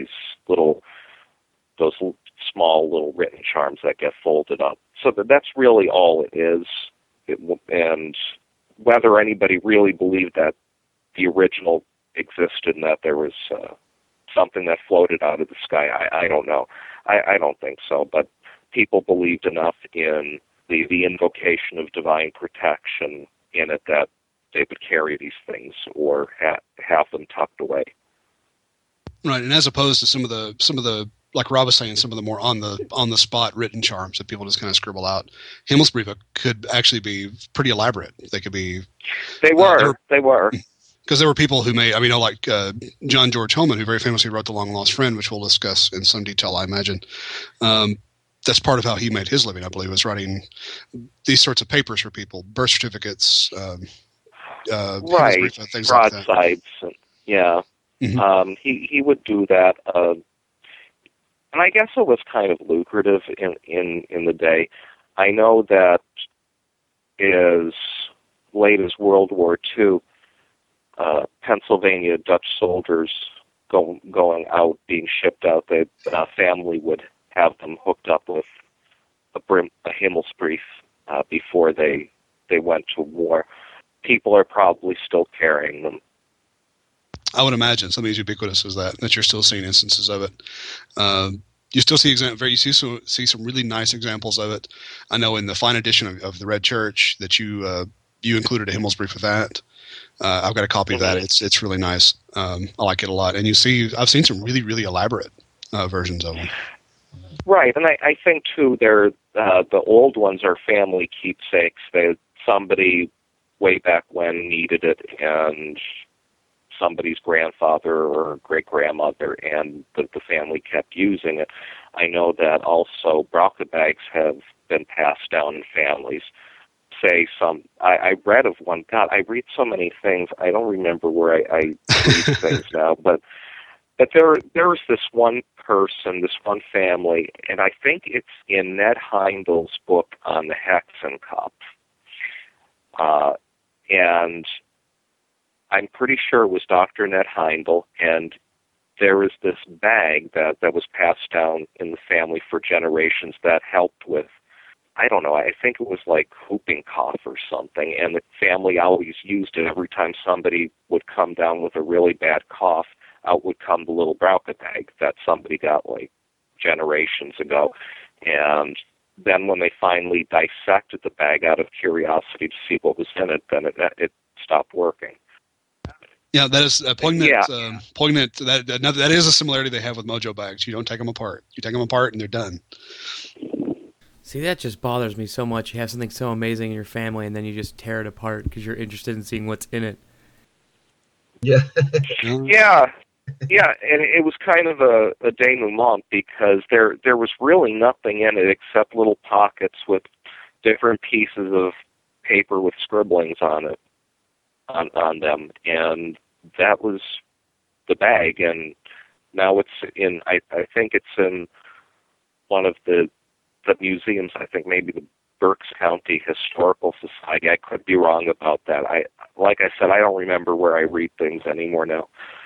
those small little written charms that get folded up. So that's really all it is. And whether anybody really believed that the original existed and that there was something that floated out of the sky, I don't know. I don't think so. But people believed enough in the invocation of divine protection in it that they would carry these things or have them tucked away. Right, and as opposed to some of the like Rob was saying, some of the more on the spot written charms that people just kind of scribble out. Himmelsbrief could actually be pretty elaborate. They could be. They were. Because there were people who made, like John George Hillman, who very famously wrote The Long Lost Friend, which we'll discuss in some detail, I imagine. That's part of how he made his living, I believe, was writing these sorts of papers for people, birth certificates, right, things broadsides, like that. Yeah. Mm-hmm. He would do that. And I guess it was kind of lucrative in the day. I know that as late as World War II, Pennsylvania Dutch soldiers going out, being shipped out, the family would have them hooked up with a Himmelsbrief before they went to war. People are probably still carrying them. I would imagine something as ubiquitous as that you're still seeing instances of it. You still see see some really nice examples of it. I know in the fine edition of the Red Church that you included a Himmelsbrief with that. I've got a copy of that. It's really nice. I like it a lot. And I've seen some really, really elaborate versions of them. Right, and I think too, they're the old ones are family keepsakes. Somebody way back when needed it, and somebody's grandfather or great-grandmother, and the family kept using it. I know that also Brauche bags have been passed down in families. say I read of one. God, I read so many things. I don't remember where I read things now. But there was this one person, this one family, and I think it's in Ned Heindel's book on the Hexenkopf. And I'm pretty sure it was Dr. Ned Heindel, and there was this bag that was passed down in the family for generations that helped with, I don't know, I think it was like whooping cough or something, and the family always used it. Every time somebody would come down with a really bad cough, out would come the little Brauche bag that somebody got like generations ago. And then when they finally dissected the bag out of curiosity to see what was in it, then it stopped working. Yeah, that is poignant. Yeah. Poignant. That is a similarity they have with Mojo bags. You don't take them apart. You take them apart and they're done. See, that just bothers me so much. You have something so amazing in your family, and then you just tear it apart because you're interested in seeing what's in it. Yeah. Yeah, and it was kind of a denouement because there was really nothing in it except little pockets with different pieces of paper with scribblings on it, on them, and that was the bag. And now it's in, I think it's in one of the museums. I think maybe the Berks County Historical Society. I could be wrong about that. Like I said, I don't remember where I read things anymore now.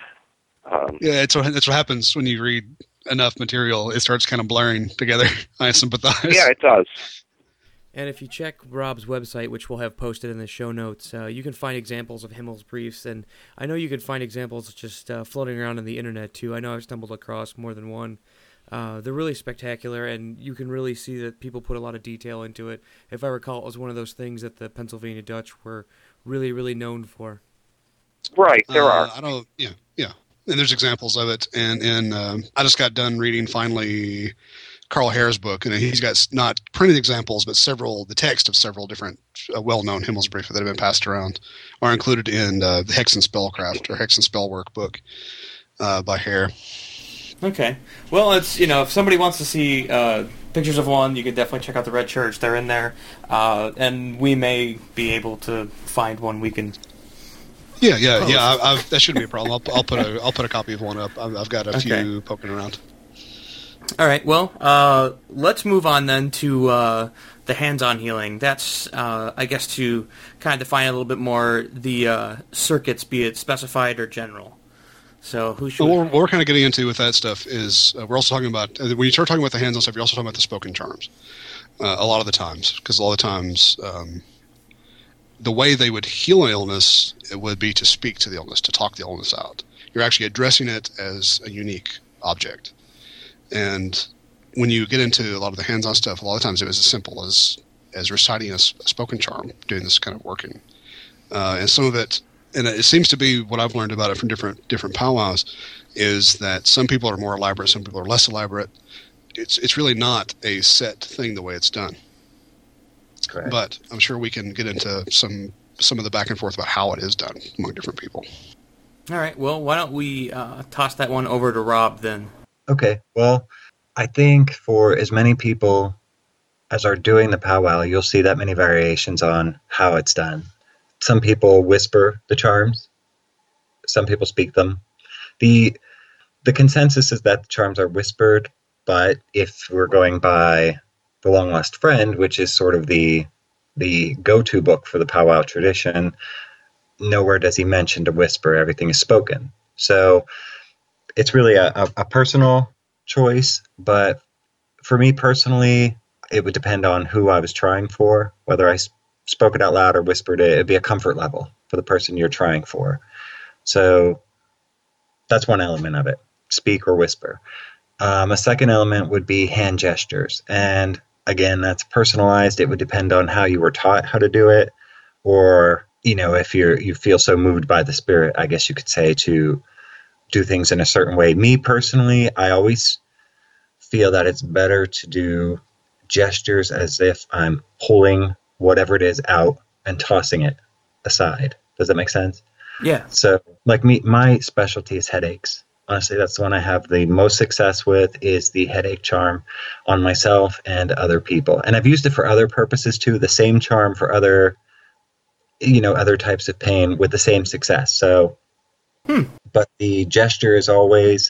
Yeah, that's what happens when you read enough material. It starts kind of blurring together. I sympathize. Yeah, it does. And if you check Rob's website, which we'll have posted in the show notes, you can find examples of Himmel's briefs, and I know you can find examples just floating around on the internet too. I know I've stumbled across more than one. They're really spectacular, and you can really see that people put a lot of detail into it. If I recall, it was one of those things that the Pennsylvania Dutch were really, really known for. Right, there are. Yeah. And there's examples of it. And I just got done reading finally Carl Hare's book, and he's got not printed examples, but the text of several different well-known Himmelsbriefe that have been passed around are included in the Hexen Spellcraft or Hexen Spellwork book by Hare. Okay. Well, it's, if somebody wants to see pictures of one, you can definitely check out the Red Church. They're in there. And we may be able to find one we can... Yeah. That shouldn't be a problem. I'll put a copy of one up. I've got a few poking around. All right. Well, let's move on then to the hands-on healing. That's, I guess, to kind of define a little bit more the circuits, be it specified or general. So who should? What we're kind of getting into with that stuff is we're also talking about when you start talking about the hands-on stuff, you're also talking about the spoken charms. A lot of the times, because a lot of times. The way they would heal an illness, it would be to speak to the illness, to talk the illness out. You're actually addressing it as a unique object. And when you get into a lot of the hands-on stuff, a lot of times it was as simple as reciting a spoken charm, doing this kind of working. And some of it, and it seems to be what I've learned about it from different powwows, is that some people are more elaborate, some people are less elaborate. It's really not a set thing the way it's done. Correct. But I'm sure we can get into some of the back and forth about how it is done among different people. All right. Well, why don't we toss that one over to Rob then? Okay. Well, I think for as many people as are doing the powwow, you'll see that many variations on how it's done. Some people whisper the charms. Some people speak them. The consensus is that the charms are whispered, but if we're going by The Long Lost Friend, which is sort of the go-to book for the powwow tradition, nowhere does he mention to whisper. Everything is spoken. So it's really a personal choice, but for me personally, it would depend on who I was trying for, whether I spoke it out loud or whispered it. It'd be a comfort level for the person you're trying for. So that's one element of it, speak or whisper. A second element would be hand gestures, and again, that's personalized. It would depend on how you were taught how to do it, or, if you feel so moved by the spirit, I guess you could say, to do things in a certain way. Me personally, I always feel that it's better to do gestures as if I'm pulling whatever it is out and tossing it aside. Does that make sense? Yeah. So, like me, my specialty is headaches. Honestly, that's the one I have the most success with, is the headache charm on myself and other people. And I've used it for other purposes too, the same charm for other, other types of pain with the same success. So, but the gesture is always,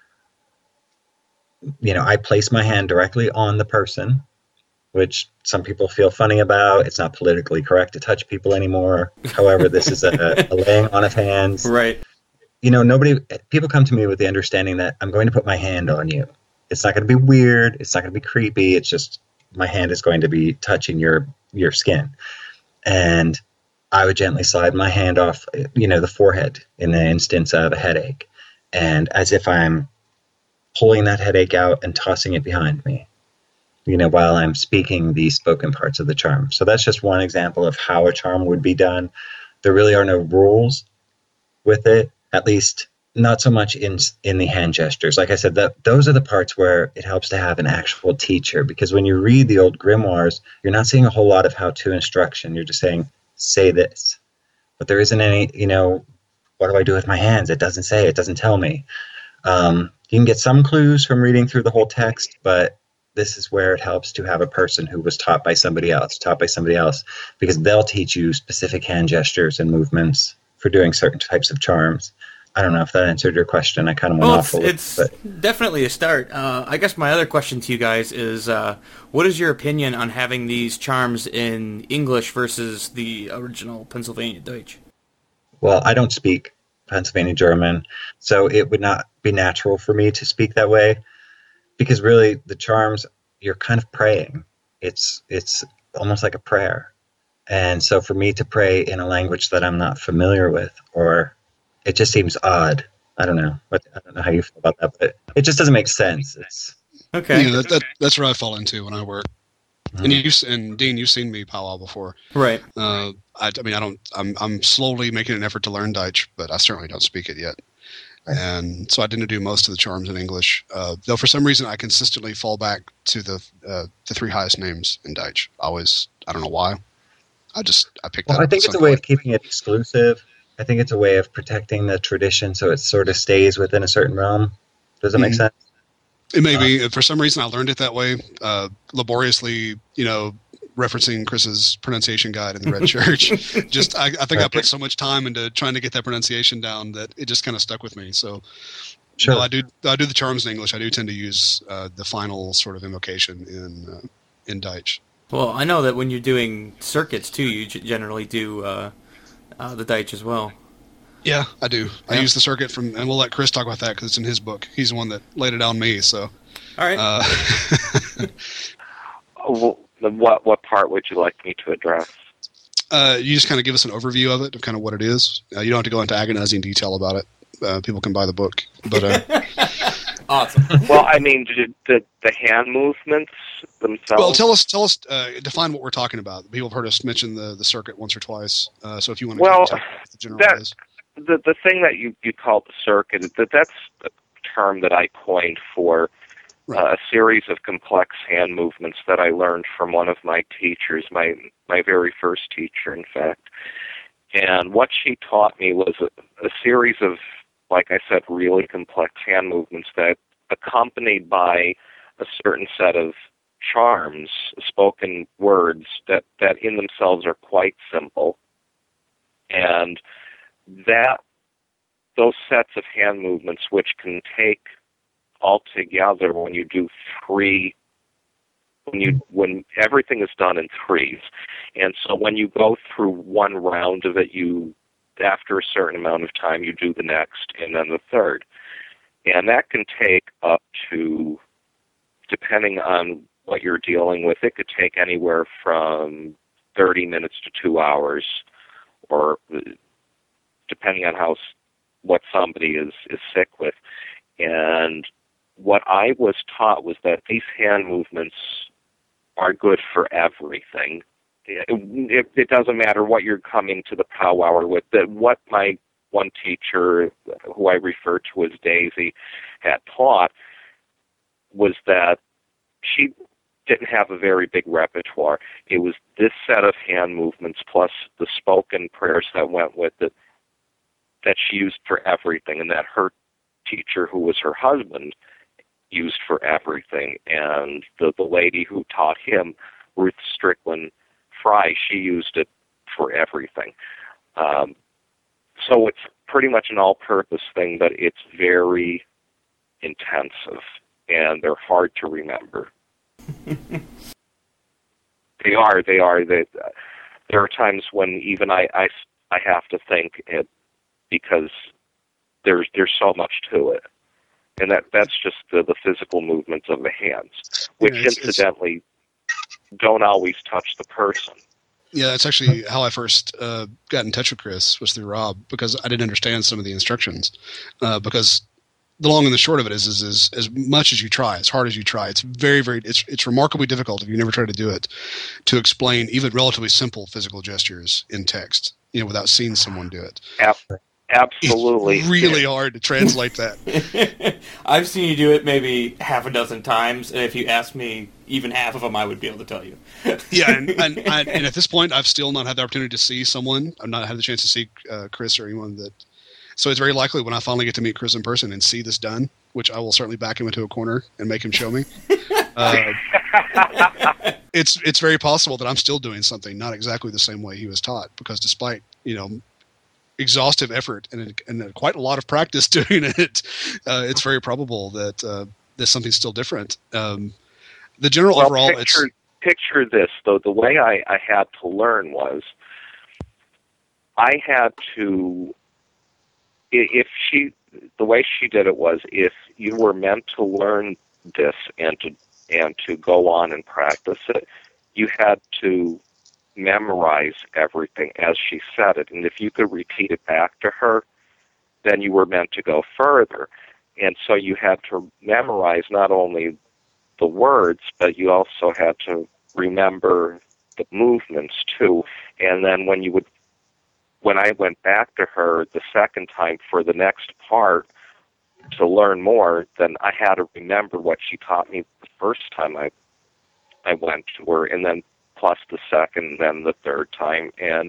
I place my hand directly on the person, which some people feel funny about. It's not politically correct to touch people anymore. However, this is a laying on of hands. Right. People come to me with the understanding that I'm going to put my hand on you. It's not going to be weird. It's not going to be creepy. It's just my hand is going to be touching your skin. And I would gently slide my hand off, the forehead in the instance of a headache. And as if I'm pulling that headache out and tossing it behind me, while I'm speaking the spoken parts of the charm. So that's just one example of how a charm would be done. There really are no rules with it, at least not so much in the hand gestures. Like I said, those are the parts where it helps to have an actual teacher, because when you read the old grimoires, you're not seeing a whole lot of how-to instruction. You're just saying, say this. But there isn't any, what do I do with my hands? It doesn't say, it doesn't tell me. You can get some clues from reading through the whole text, but this is where it helps to have a person who was taught by somebody else, because they'll teach you specific hand gestures and movements for doing certain types of charms. I don't know if that answered your question. I kind of went off a little. It's definitely a start. I guess my other question to you guys is, what is your opinion on having these charms in English versus the original Pennsylvania Deutsch? Well, I don't speak Pennsylvania German, so it would not be natural for me to speak that way, because really the charms, you're kind of praying. It's almost like a prayer. And so for me to pray in a language that I'm not familiar with, or it just seems odd. I don't know. I don't know how you feel about that, but it just doesn't make sense. It's okay. Yeah, that's where I fall into when I work. Mm-hmm. And Dean, you've seen me powwow before, right? I'm slowly making an effort to learn Deutsch, but I certainly don't speak it yet. Right. And so I didn't do most of the charms in English, though for some reason I consistently fall back to the three highest names in Deutsch. Always, I don't know why. I picked that up. I think it's a way of keeping it exclusive. I think it's a way of protecting the tradition so it sort of stays within a certain realm. Does that make sense? It may be. For some reason, I learned it that way, laboriously, referencing Chris's pronunciation guide in the Red Church. I think I put so much time into trying to get that pronunciation down that it just kind of stuck with me. So, sure. I do the charms in English. I do tend to use the final sort of invocation in Deutsch. Well, I know that when you're doing circuits too, you generally do the Deutsch as well. Yeah, I do. I use the circuit and we'll let Chris talk about that because it's in his book. He's the one that laid it on me. So, all right. What part would you like me to address? You just kind of give us an overview of it, of kind of what it is. You don't have to go into agonizing detail about it. People can buy the book. But awesome. Well, I mean, the hand movements themselves. Well, tell us, define what we're talking about. People have heard us mention the circuit once or twice. So if you want to tell what the general is. The thing that you call the circuit, that's the term that I coined for a series of complex hand movements that I learned from one of my teachers, my very first teacher, in fact. And what she taught me was a series of, like I said, really complex hand movements that accompanied by a certain set of charms, spoken words that in themselves are quite simple. And those sets of hand movements, which can take altogether when you do when everything is done in threes. And so when you go through one round of it, after a certain amount of time, you do the next and then the third. And that can take up to, depending on what you're dealing with, it could take anywhere from 30 minutes to 2 hours, or depending on what somebody is sick with. And what I was taught was that these hand movements are good for everything. It doesn't matter what you're coming to the powwow with. What my one teacher, who I refer to as Daisy, had taught was that she didn't have a very big repertoire. It was this set of hand movements plus the spoken prayers that went with it that she used for everything, and that her teacher who was her husband used for everything, and the lady who taught him, Ruth Strickland Fry, she used it for everything. So it's pretty much an all-purpose thing, but it's very intensive, and they're hard to remember. They are. There are times when even I have to think it, because there's so much to it, and that's just the physical movements of the hands, which incidentally don't always touch the person. Yeah, that's actually how I first got in touch with Chris, was through Rob, because I didn't understand some of the instructions. Because the long and the short of it is as much as you try, as hard as you try, it's very, very, it's remarkably difficult if you never try to do it, to explain even relatively simple physical gestures in text, without seeing someone do it. Absolutely. It's really hard to translate that. I've seen you do it maybe half a dozen times, and if you asked me even half of them, I would be able to tell you. Yeah, and at this point, I've still not had the opportunity to see someone. I've not had the chance to see Chris or anyone that. So it's very likely when I finally get to meet Chris in person and see this done, which I will certainly back him into a corner and make him show me. It's very possible that I'm still doing something not exactly the same way he was taught, because despite exhaustive effort and quite a lot of practice doing it, it's very probable that there's something still different. The general overall, picture this though. The way I had to learn was I had to. The way she did it was, if you were meant to learn this and to go on and practice it, you had to memorize everything as she said it. And if you could repeat it back to her, then you were meant to go further. And so you had to memorize not only the words, but you also had to remember the movements too. And then when I went back to her the second time for the next part to learn more, then I had to remember what she taught me the first time I went to her, and then plus the second, then the third time, and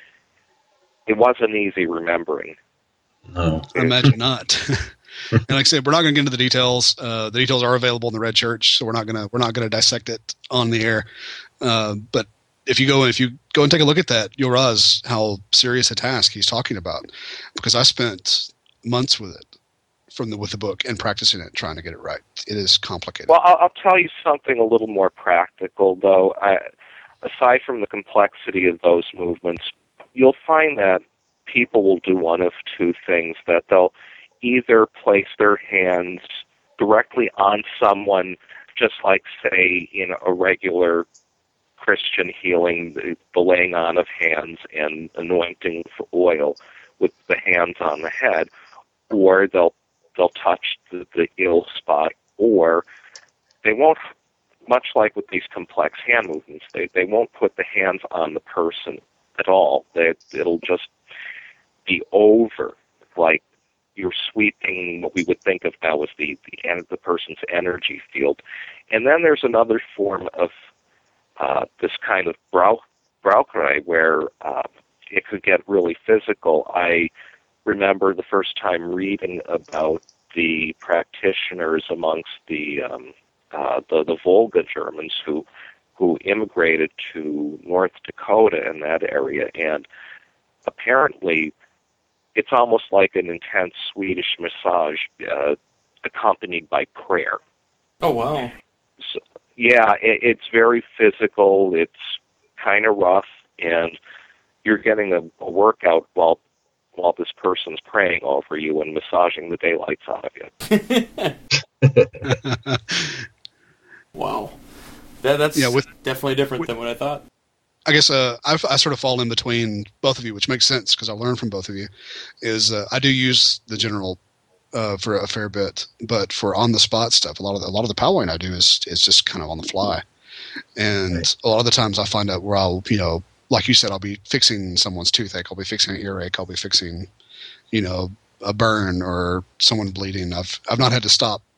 it wasn't easy remembering. No. I imagine not. And like I said, we're not going to get into the details. The details are available in the Red Church, so we're not going to dissect it on the air. But if you go and take a look at that, you'll realize how serious a task he's talking about. Because I spent months with it, with the book, and practicing it, trying to get it right. It is complicated. Well, I'll tell you something a little more practical, though. Aside from the complexity of those movements, you'll find that people will do one of two things: that they'll either place their hands directly on someone, just like, say, in a regular Christian healing, the laying on of hands and anointing with oil with the hands on the head, or they'll touch the ill spot, or they won't, much like with these complex hand movements, they won't put the hands on the person at all. It'll just be over, like you're sweeping what we would think of now as the person's energy field. And then there's another form of this kind of Braucherei where it could get really physical. I remember the first time reading about the practitioners amongst the Volga Germans who immigrated to North Dakota in that area, and apparently it's almost like an intense Swedish massage accompanied by prayer. Oh, wow. So, yeah, it's very physical, it's kind of rough, and you're getting a workout while this person's praying over you and massaging the daylights out of you. Wow. That's definitely different than what I thought. I guess I sort of fall in between both of you, which makes sense because I learned from both of you. I do use the general for a fair bit, but for on the spot stuff, a lot of the powwowing I do is just kind of on the fly, and right. A lot of the times I find out where I'll like you said, I'll be fixing someone's toothache, I'll be fixing an earache, I'll be fixing a burn or someone bleeding. I've not had to stop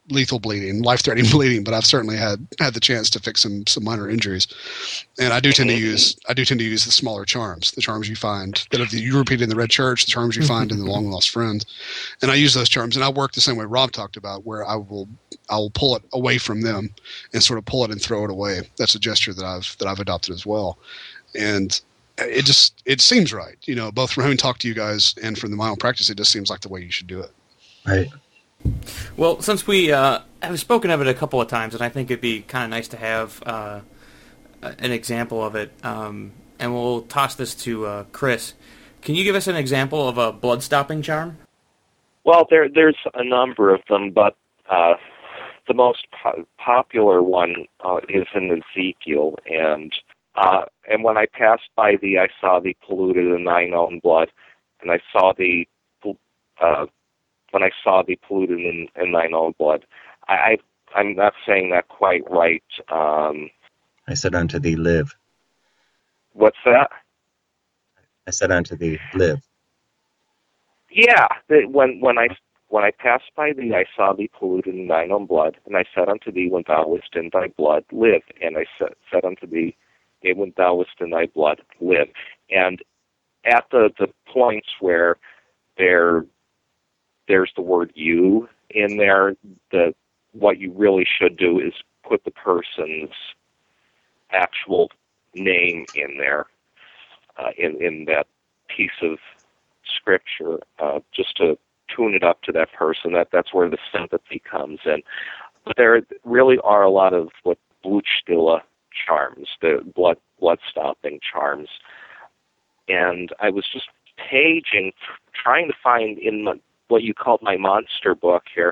lethal bleeding, life-threatening bleeding, but I've certainly had the chance to fix some minor injuries. And I do tend to use the smaller charms, the charms you find that you repeat in the Red Church, the charms you find in the Long Lost Friend, and I use those charms. And I work the same way Rob talked about, where I will pull it away from them and sort of pull it and throw it away. That's a gesture that I've adopted as well, and it seems right, both from having talked to you guys and from my own practice. It just seems like the way you should do it. Right. Well, since we have spoken of it a couple of times, and I think it'd be kind of nice to have an example of it, and we'll toss this to Chris. Can you give us an example of a blood-stopping charm? Well, there's a number of them, but the most popular one is in Ezekiel, and when I passed by I saw thee polluted in thine own blood, and I saw thee when I saw thee polluted in thine own blood. I'm not saying that quite right. I said unto thee, live. What's that? I said unto thee, live. Yeah, when I passed by thee, I saw thee polluted in thine own blood, and I said unto thee, when thou wast in thy blood, live. And I said unto thee, when thou wast in thy blood, live. And at the points where there's the word you in there, what you really should do is put the person's actual name in there, in that piece of scripture, just to tune it up to that person. That's where the sympathy comes in. But there really are a lot of what Blutstille charms, the blood-stopping charms. And I was just paging, trying to find in what you called my monster book here,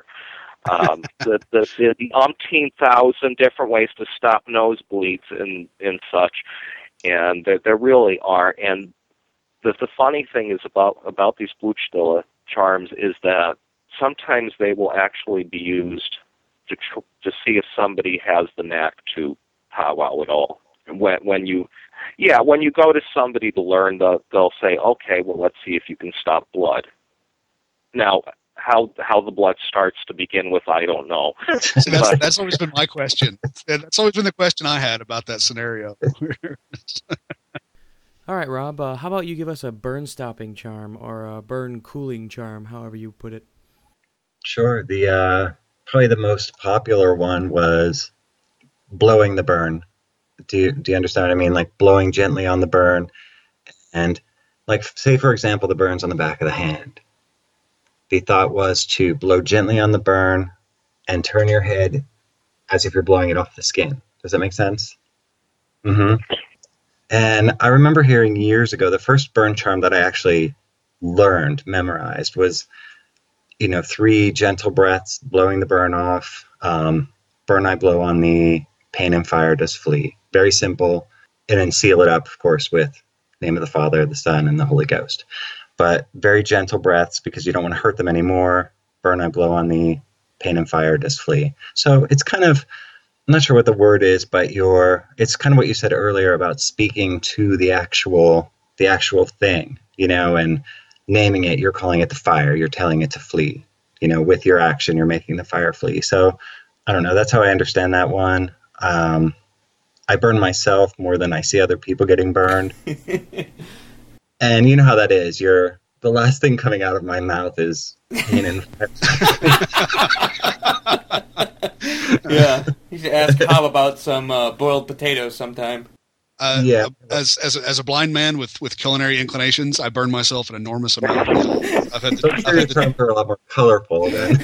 the umpteen thousand different ways to stop nosebleeds and such. And there really are. And the funny thing is about these Blutstille charms is that sometimes they will actually be used to see if somebody has the knack to powwow at all. When you go to somebody to learn, they'll say, okay, well, let's see if you can stop blood. Now, how the blood starts to begin with, I don't know. See, that's always been my question. That's always been the question I had about that scenario. All right, Rob, how about you give us a burn-stopping charm or a burn-cooling charm, however you put it? Sure. Probably the most popular one was blowing the burn. Do you understand what I mean? Like blowing gently on the burn. And like, say, for example, the burn's on the back of the hand. The thought was to blow gently on the burn and turn your head as if you're blowing it off the skin. Does that make sense? Mm-hmm. And I remember hearing years ago, the first burn charm that I actually memorized was, 3 gentle breaths, blowing the burn off. Burn I blow on thee, pain and fire does flee. Very simple. And then seal it up, of course, with name of the Father, the Son, and the Holy Ghost. But very gentle breaths because you don't want to hurt them anymore. Burn I blow on thee, pain and fire does flee. So it's kind of, I'm not sure what the word is, but it's kind of what you said earlier about speaking to the actual thing, and naming it. You're calling it the fire. You're telling it to flee. With your action, you're making the fire flee. So I don't know. That's how I understand that one. I burn myself more than I see other people getting burned. And you know how that is. The last thing coming out of my mouth is pain and fire. Yeah, you should ask Hob about some boiled potatoes sometime. Yeah. As a blind man with culinary inclinations, I burn myself an enormous amount. I've had the terms are a lot more colorful then.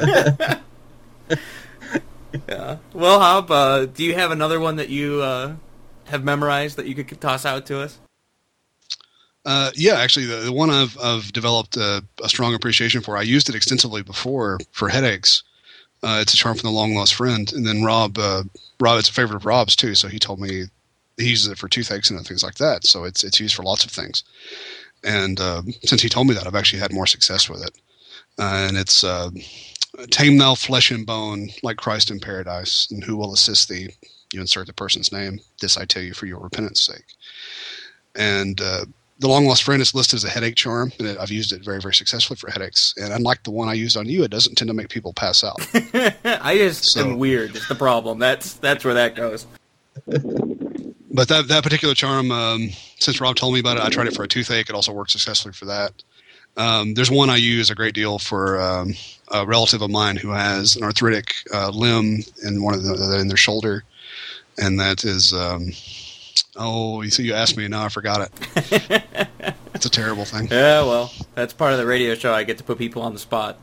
Yeah. Well, Hob, do you have another one that you have memorized that you could toss out to us? Yeah, actually, the one I've developed a strong appreciation for. I used it extensively before for headaches. It's a charm from the Long Lost Friend, and then Rob, it's a favorite of Rob's too. So he told me he uses it for toothaches and things like that. So it's used for lots of things. And since he told me that, I've actually had more success with it. And it's tame thou flesh and bone like Christ in paradise, and who will assist thee? You insert the person's name. This I tell you for your repentance sake. And the long lost friend is listed as a headache charm, and I've used it very, very successfully for headaches. And unlike the one I used on you, it doesn't tend to make people pass out. I just am weird. It's the problem. That's where that goes. But that particular charm, since Rob told me about it, I tried it for a toothache. It also worked successfully for that. There's one I use a great deal for a relative of mine who has an arthritic limb in their shoulder, and that is. You asked me, now I forgot it. It's a terrible thing. Yeah, well, that's part of the radio show. I get to put people on the spot.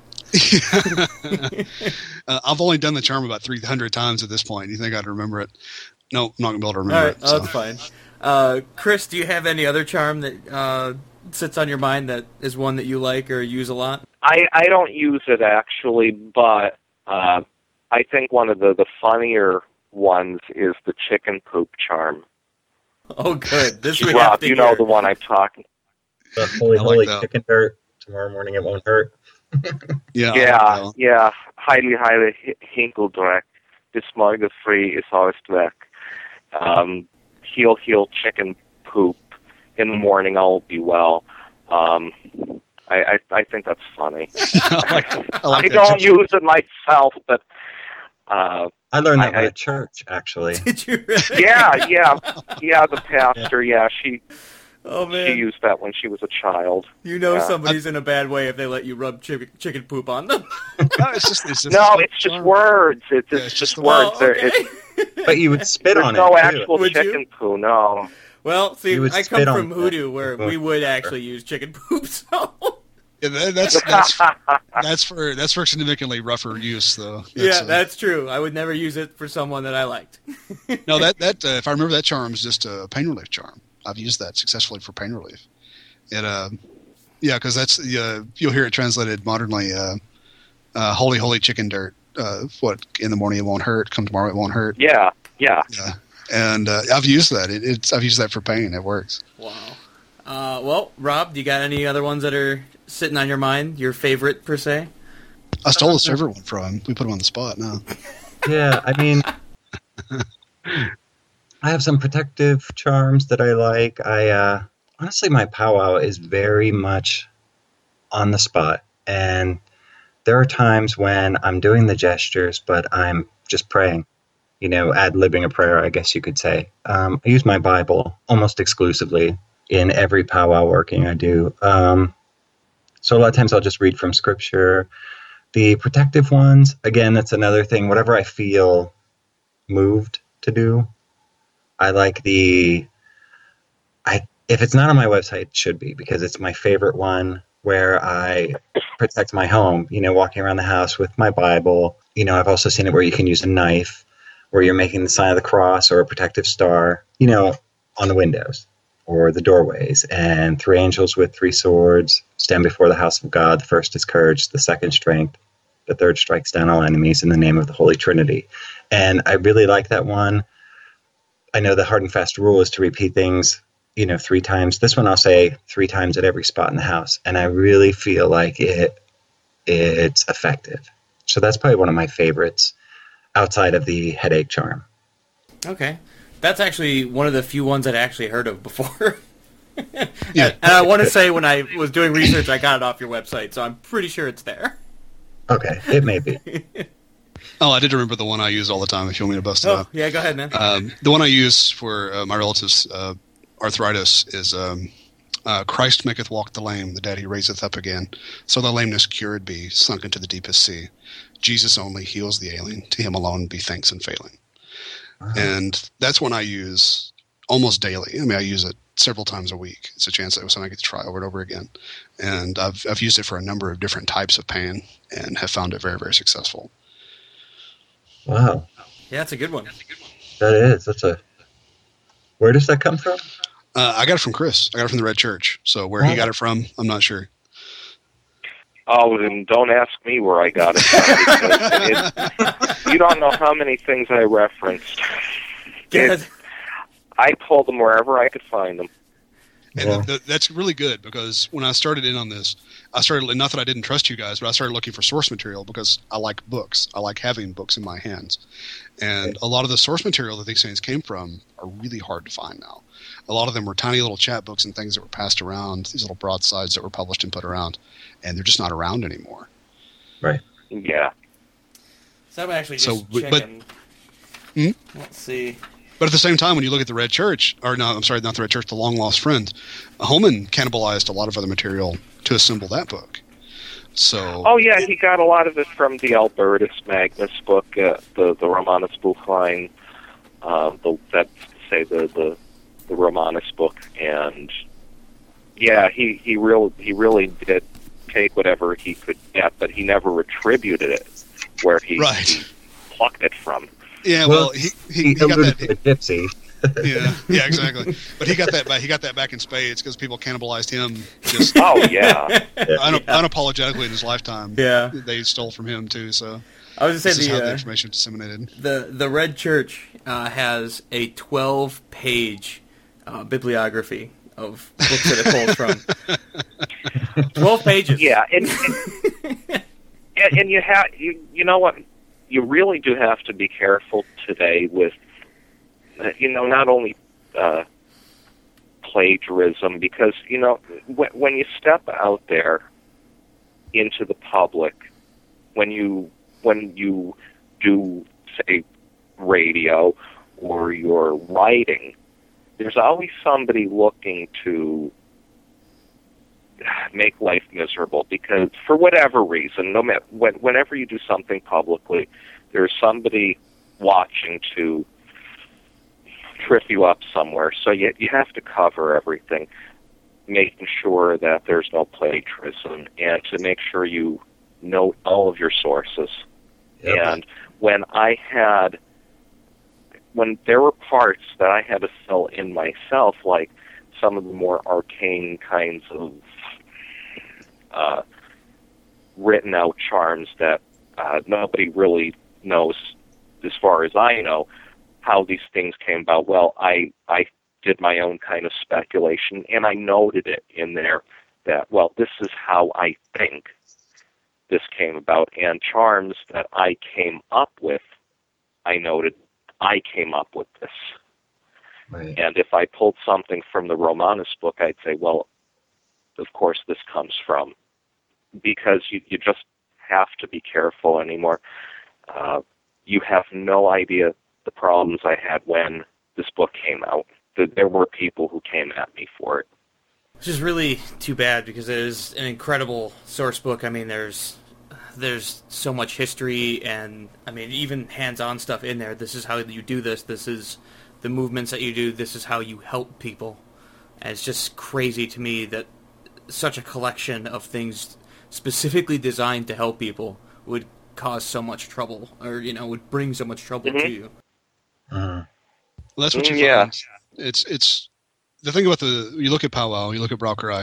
I've only done the charm about 300 times at this point. You think I'd remember it? No, I'm not going to be able to remember it. So. That's fine. Chris, do you have any other charm that sits on your mind that is one that you like or use a lot? I don't use it, actually, but I think one of the funnier ones is the chicken poop charm. Oh, good. This we Rob, have to you hear. know the one I'm talking. The holy chicken dirt. Tomorrow morning it won't hurt. Ja, heilig Hinkeldreck. This morgen free is alles weg. Heel chicken poop. In the morning I'll be well. I think that's funny. I don't use it myself, but I learned that at church, actually. Did you really? Yeah. The pastor, she used that when she was a child. You know somebody's in a bad way if they let you rub chicken poop on them. It's just words. It's just words. Well, okay. But you would spit on it. There's no actual Would chicken poo, no. Well, see, I come from Hoodoo where we would actually use chicken poop, so... Yeah, that's for significantly rougher use, though. That's true. I would never use it for someone that I liked. No, that if I remember, that charm is just a pain relief charm. I've used that successfully for pain relief. Because that's you'll hear it translated modernly. Holy chicken dirt. What in the morning it won't hurt. Come tomorrow it won't hurt. Yeah. And I've used that. I've used that for pain. It works. Wow. Well, Rob, do you got any other ones that are sitting on your mind? Your favorite, per se? I stole his favorite one from him. We put him on the spot now. Yeah, I mean, I have some protective charms that I like. Honestly, my powwow is very much on the spot. And there are times when I'm doing the gestures, but I'm just praying. Ad-libbing a prayer, I guess you could say. I use my Bible almost exclusively in every powwow working I do. So a lot of times I'll just read from scripture. The protective ones, again, that's another thing. Whatever I feel moved to do, I like if it's not on my website, it should be, because it's my favorite one where I protect my home, walking around the house with my Bible. I've also seen it where you can use a knife, where you're making the sign of the cross or a protective star, on the windows or the doorways, and 3 angels with 3 swords stand before the house of God. The first is courage, the second strength, the third strikes down all enemies in the name of the Holy Trinity. And I really like that one. I know the hard and fast rule is to repeat things, 3 times. This one I'll say 3 times at every spot in the house, and I really feel like it's effective. So that's probably one of my favorites outside of the headache charm. Okay. That's actually one of the few ones that I actually heard of before. Yeah. And I want to say when I was doing research, I got it off your website, so I'm pretty sure it's there. Okay, it may be. Oh, I did remember the one I use all the time, if you want me to bust it up. Yeah, go ahead, man. The one I use for my relatives' arthritis is Christ maketh walk the lame, the dead he raiseth up again, so the lameness cured be, sunk into the deepest sea. Jesus only heals the ailing, to him alone be thanks and failing. Uh-huh. And that's one I use almost daily. I mean, I use it several times a week. It's a chance that I get to try over and over again. And I've used it for a number of different types of pain and have found it very, very successful. Wow. Yeah, that's a good one. That is. Where does that come from? I got it from Chris. I got it from the Red Church. So where he got it from, I'm not sure. Oh, then don't ask me where I got it from. You don't know how many things I referenced. I pulled them wherever I could find them. And that's really good, because when I started in on this, I started, not that I didn't trust you guys, but I started looking for source material because I like books. I like having books in my hands. And a lot of the source material that these things came from are really hard to find now. A lot of them were tiny little chat books and things that were passed around, these little broadsides that were published and put around, and they're just not around anymore. Right. Yeah. So I'm actually just checking. Let's see. But at the same time, when you look at the Red Church, or no, I'm sorry, not the Red Church, the Long Lost Friend, Holman cannibalized a lot of other material to assemble that book. So. Oh yeah, he got a lot of it from the Albertus Magnus book, the Romanus Buchlein, the Romanus book, and yeah, he really did take whatever he could get, but he never retributed it where he plucked it from. Yeah, well, he got that. A gypsy. yeah, exactly. But he got that back. He got that back in spades because people cannibalized him. Just unapologetically in his lifetime. Yeah, they stole from him too. So I was going to say how the information disseminated. The Red Church has a 12-page bibliography of books that it pulls from. 12 pages. Yeah, and you know what? You really do have to be careful today with, not only plagiarism, because, when you step out there into the public, when you do, say, radio or you're writing, there's always somebody looking to make life miserable, because for whatever reason, no matter whenever you do something publicly, there's somebody watching to trip you up somewhere. So you have to cover everything, making sure that there's no plagiarism, and to make sure you note all of your sources. Yep. And when there were parts that I had to fill in myself, like some of the more arcane kinds of written out charms that nobody really knows, as far as I know, how these things came about. Well, I did my own kind of speculation, and I noted it in there that, well, this is how I think this came about. And charms that I came up with, I noted I came up with this. Right. And if I pulled something from the Romanus book, I'd say, well, of course this comes from, because you just have to be careful anymore. You have no idea the problems I had when this book came out. There were people who came at me for it. Which is really too bad, because it is an incredible source book. I mean, there's so much history, and I mean, even hands-on stuff in there. This is how you do this. This is the movements that you do. This is how you help people. And it's just crazy to me that such a collection of things specifically designed to help people would cause so much trouble, or would bring so much trouble to you. Well, that's what you find. It's the thing about you look at powwow, you look at Braucherei,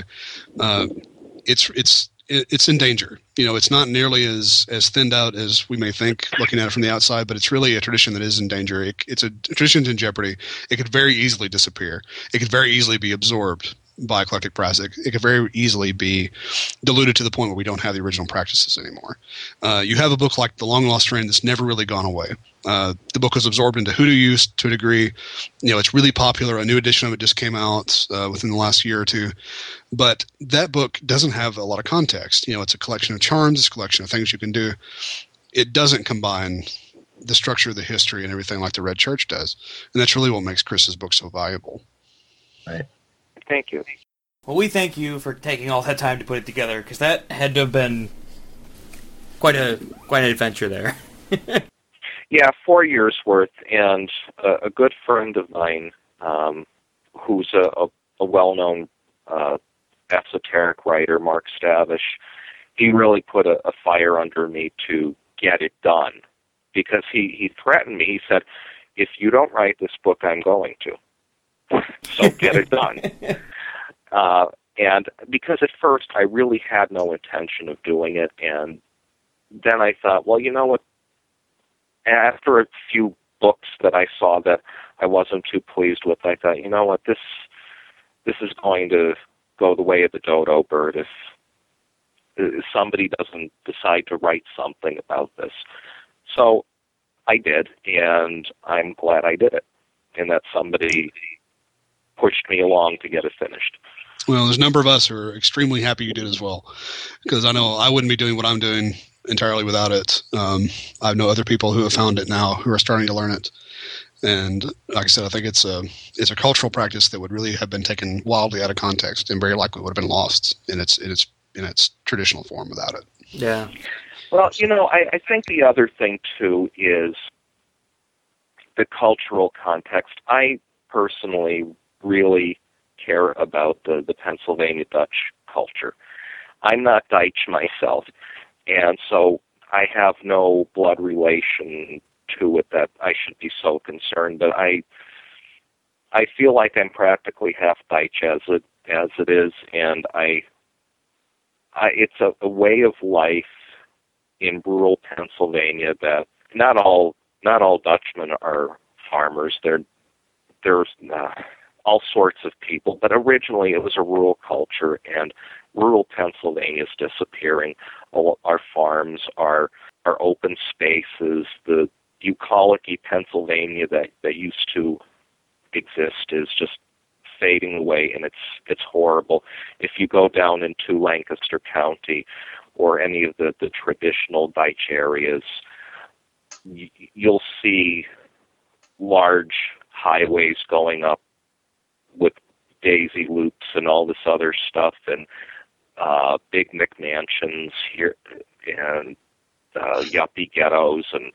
it's in danger. It's not nearly as thinned out as we may think looking at it from the outside, but it's really a tradition that is in danger. It's a tradition in jeopardy. It could very easily disappear. It could very easily be absorbed by eclectic press. It could very easily be diluted to the point where we don't have the original practices anymore. You have a book like The Long Lost Friend that's never really gone away. The book was absorbed into hoodoo use to a degree. It's really popular. A new edition of it just came out within the last year or two. But that book doesn't have a lot of context. It's a collection of charms. It's a collection of things you can do. It doesn't combine the structure of the history and everything like the Red Church does. And that's really what makes Chris's book so valuable. Right. Thank you. Well, we thank you for taking all that time to put it together, because that had to have been quite an adventure there. Yeah, 4 years worth, and a good friend of mine, who's a well-known esoteric writer, Mark Stavish, he really put a fire under me to get it done, because he threatened me. He said, if you don't write this book, I'm going to. So get it done. And because at first I really had no intention of doing it, and then I thought, well, you know what? After a few books that I saw that I wasn't too pleased with, I thought, you know what, this is going to go the way of the dodo bird if somebody doesn't decide to write something about this. So I did, and I'm glad I did it, and that somebody pushed me along to get it finished. Well, there's a number of us who are extremely happy you did as well, because I know I wouldn't be doing what I'm doing entirely without it. I know other people who have found it now who are starting to learn it. And like I said, I think it's a cultural practice that would really have been taken wildly out of context and very likely would have been lost in its traditional form without it. Yeah. Well, I think the other thing, too, is the cultural context. I personally really care about the Pennsylvania Dutch culture. I'm not Dutch myself, and so I have no blood relation to it that I should be so concerned, but I feel like I'm practically half Dutch as it is, and it's a way of life in rural Pennsylvania that not all Dutchmen are farmers. There's all sorts of people, but originally it was a rural culture, and rural Pennsylvania is disappearing. Our farms, our open spaces, the bucolic Pennsylvania that used to exist is just fading away, and it's horrible. If you go down into Lancaster County or any of the traditional Dutch areas, you'll see large highways going up with daisy loops and all this other stuff, and big McMansions here, and yuppie ghettos, and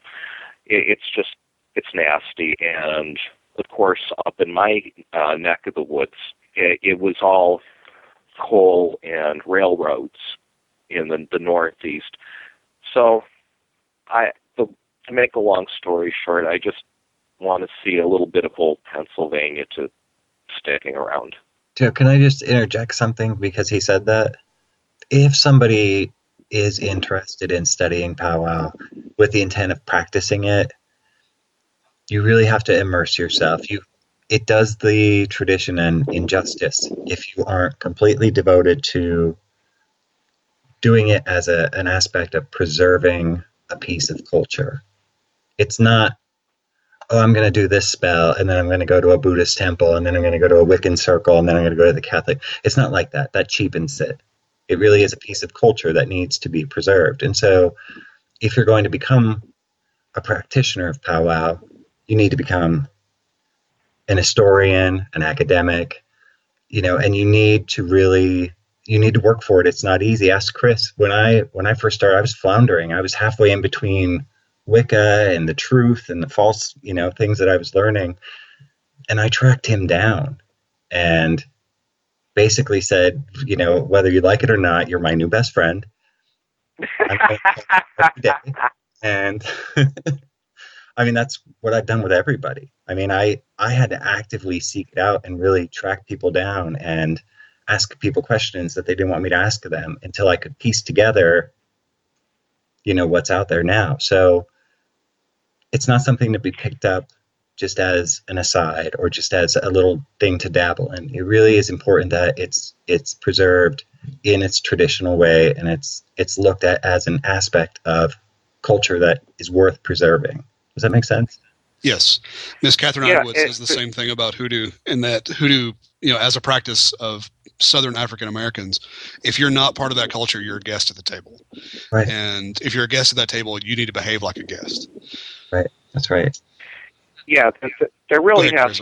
it's nasty. And of course, up in my neck of the woods, it was all coal and railroads in the Northeast. So, to make a long story short, I just want to see a little bit of old Pennsylvania to sticking around. Joe, can I just interject something? Because he said that if somebody is interested in studying powwow with the intent of practicing it, you really have to immerse yourself. It does the tradition an injustice if you aren't completely devoted to doing it as an aspect of preserving a piece of culture. It's not, I'm going to do this spell, and then I'm going to go to a Buddhist temple, and then I'm going to go to a Wiccan circle, and then I'm going to go to the Catholic. It's not like that. That cheapens it. It really is a piece of culture that needs to be preserved. And so if you're going to become a practitioner of powwow, you need to become an historian, an academic, and you need to work for it. It's not easy. Ask Chris. When I first started, I was floundering. I was halfway in between Wicca and the truth and the false, things that I was learning. And I tracked him down and basically said, whether you like it or not, you're my new best friend. I'm going to talk every day. And I mean, that's what I've done with everybody. I mean, I had to actively seek it out and really track people down and ask people questions that they didn't want me to ask them until I could piece together, what's out there now. So it's not something to be picked up just as an aside or just as a little thing to dabble in. It really is important that it's preserved in its traditional way, and it's looked at as an aspect of culture that is worth preserving. Does that make sense? Yes. Miss Catherine Underwood says the same thing about hoodoo, in that hoodoo, as a practice of Southern African Americans, if you're not part of that culture, you're a guest at the table. Right. And if you're a guest at that table, you need to behave like a guest. Right. That's right. Yeah, there really has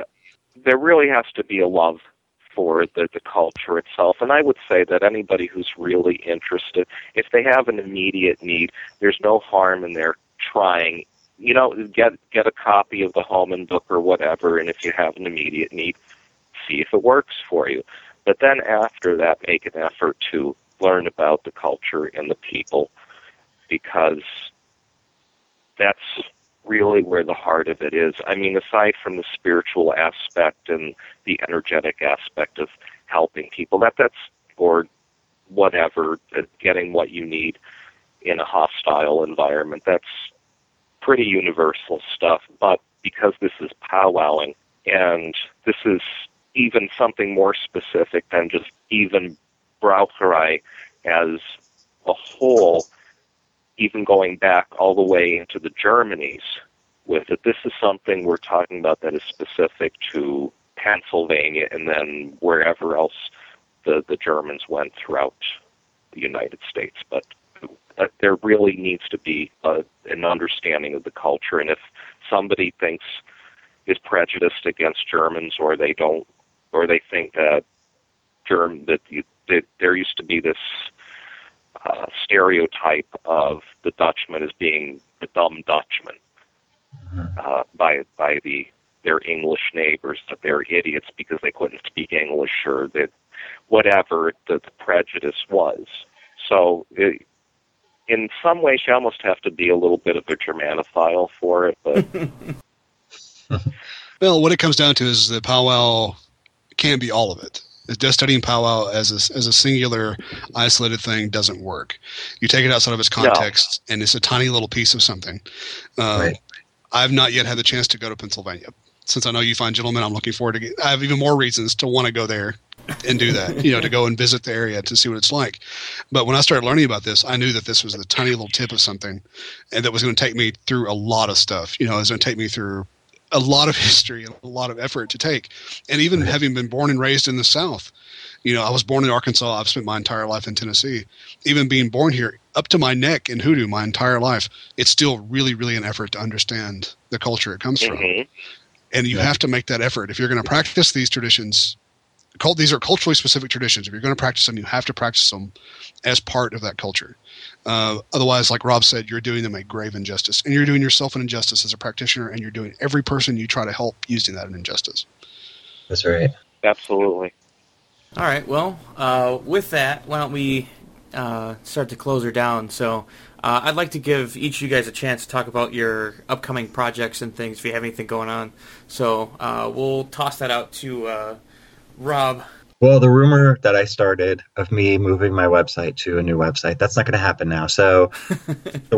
to be a love for the culture itself. And I would say that anybody who's really interested, if they have an immediate need, there's no harm in their trying. Get a copy of the Holman book or whatever, and if you have an immediate need, see if it works for you. But then after that, make an effort to learn about the culture and the people, because that's really where the heart of it is. I mean, aside from the spiritual aspect and the energetic aspect of helping people, that's or whatever, getting what you need in a hostile environment, that's pretty universal stuff. But because this is powwowing, and this is even something more specific than just even Braucherei as a whole, even going back all the way into the Germanies with it. This is something we're talking about that is specific to Pennsylvania and then wherever else the Germans went throughout the United States. But there really needs to be an understanding of the culture, and if somebody is prejudiced against Germans, or they don't, or they think that that there used to be this stereotype of the Dutchman as being the dumb Dutchman by their English neighbors, that they're idiots because they couldn't speak English, or that whatever the prejudice was. So in some ways, you almost have to be a little bit of a Germanophile for it. But well, what it comes down to is that powwow can't be all of it. Just studying powwow as a singular, isolated thing doesn't work. You take it outside of its context, and it's a tiny little piece of something. Right. I've not yet had the chance to go to Pennsylvania. Since I know you fine gentlemen, I'm looking forward to I have even more reasons to want to go there and do that, to go and visit the area to see what it's like. But when I started learning about this, I knew that this was the tiny little tip of something, and that was going to take me through a lot of stuff. It was going to take me through a lot of history and a lot of effort to take. And even having been born and raised in the South, I was born in Arkansas. I've spent my entire life in Tennessee. Even being born here, up to my neck in hoodoo my entire life, it's still really, really an effort to understand the culture it comes from. And you have to make that effort. If you're going to practice these traditions, these are culturally specific traditions. If you're going to practice them, you have to practice them as part of that culture. Otherwise, like Rob said, you're doing them a grave injustice. And you're doing yourself an injustice as a practitioner, and you're doing every person you try to help using that an injustice. That's right. Absolutely. All right. Well, with that, why don't we start to close her down? So I'd like to give each of you guys a chance to talk about your upcoming projects and things if you have anything going on. So we'll toss that out to Rob. Well, the rumor that I started of me moving my website to a new website, that's not going to happen now. So the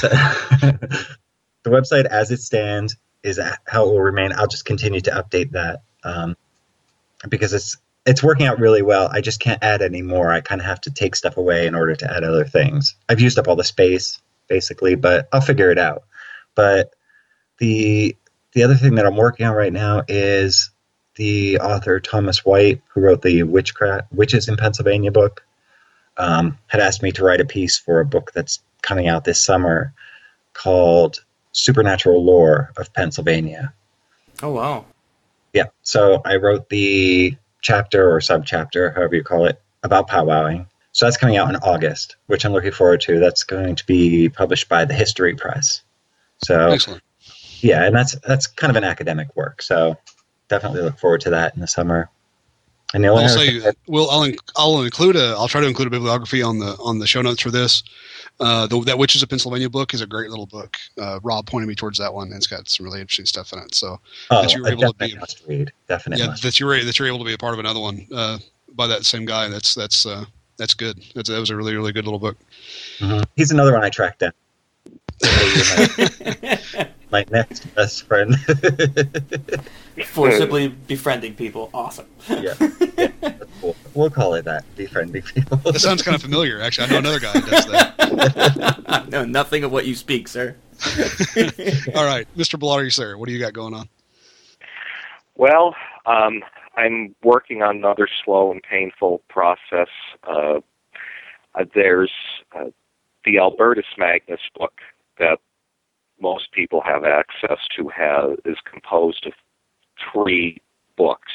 website as it stands is how it will remain. I'll just continue to update that because it's working out really well. I just can't add any more. I kind of have to take stuff away in order to add other things. I've used up all the space, basically, but I'll figure it out. But the other thing that I'm working on right now is the author Thomas White, who wrote the Witches in Pennsylvania book, had asked me to write a piece for a book that's coming out this summer called Supernatural Lore of Pennsylvania. Oh, wow. Yeah, so I wrote the chapter or subchapter, however you call it, about powwowing. So that's coming out in August, which I'm looking forward to. That's going to be published by the History Press. So, excellent. Yeah, and that's kind of an academic work. So definitely look forward to that in the summer. And I'll try to include a bibliography on the show notes for this. That Witches of Pennsylvania book is a great little book. Rob pointed me towards that one, and it's got some really interesting stuff in it. So that you were able to be must read. Definitely. Yeah, that you're able to be a part of another one by that same guy. That's good. That was a really, really good little book. Mm-hmm. He's another one I tracked down. My next best friend. Forcibly befriending people. Awesome. Yeah, that's cool. We'll call it that, befriending people. That sounds kind of familiar, actually. I know another guy who does that. I know nothing of what you speak, sir. All right, Mr. Blattery, sir, what do you got going on? Well, I'm working on another slow and painful process. There's the Albertus Magnus book that most people have access to is composed of 3 books.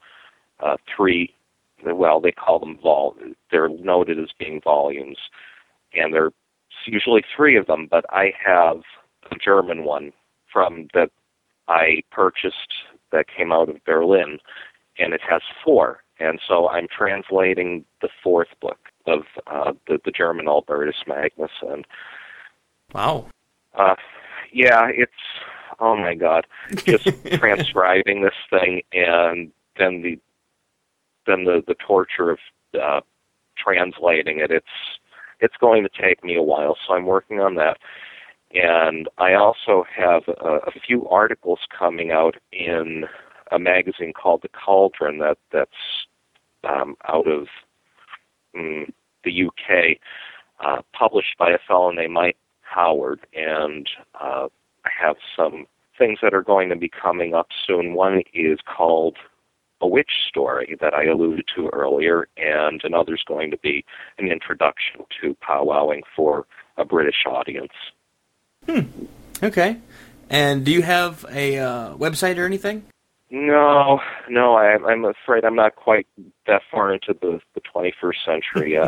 They call them they're noted as being volumes, and there's usually 3 of them, but I have a German one that I purchased that came out of Berlin, and it has 4. And so I'm translating the 4th book of the German Albertus Magnus. And wow. Yeah, it's, oh my God, just transcribing this thing, and then the torture of translating it. It's going to take me a while, so I'm working on that. And I also have a few articles coming out in a magazine called The Cauldron that's out of the UK, published by a fellow named Mike Howard, and I have some things that are going to be coming up soon. One is called A Witch Story that I alluded to earlier, and another's going to be an introduction to powwowing for a British audience. Okay. And do you have a website or anything? No, I'm afraid I'm not quite that far into the 21st century yet.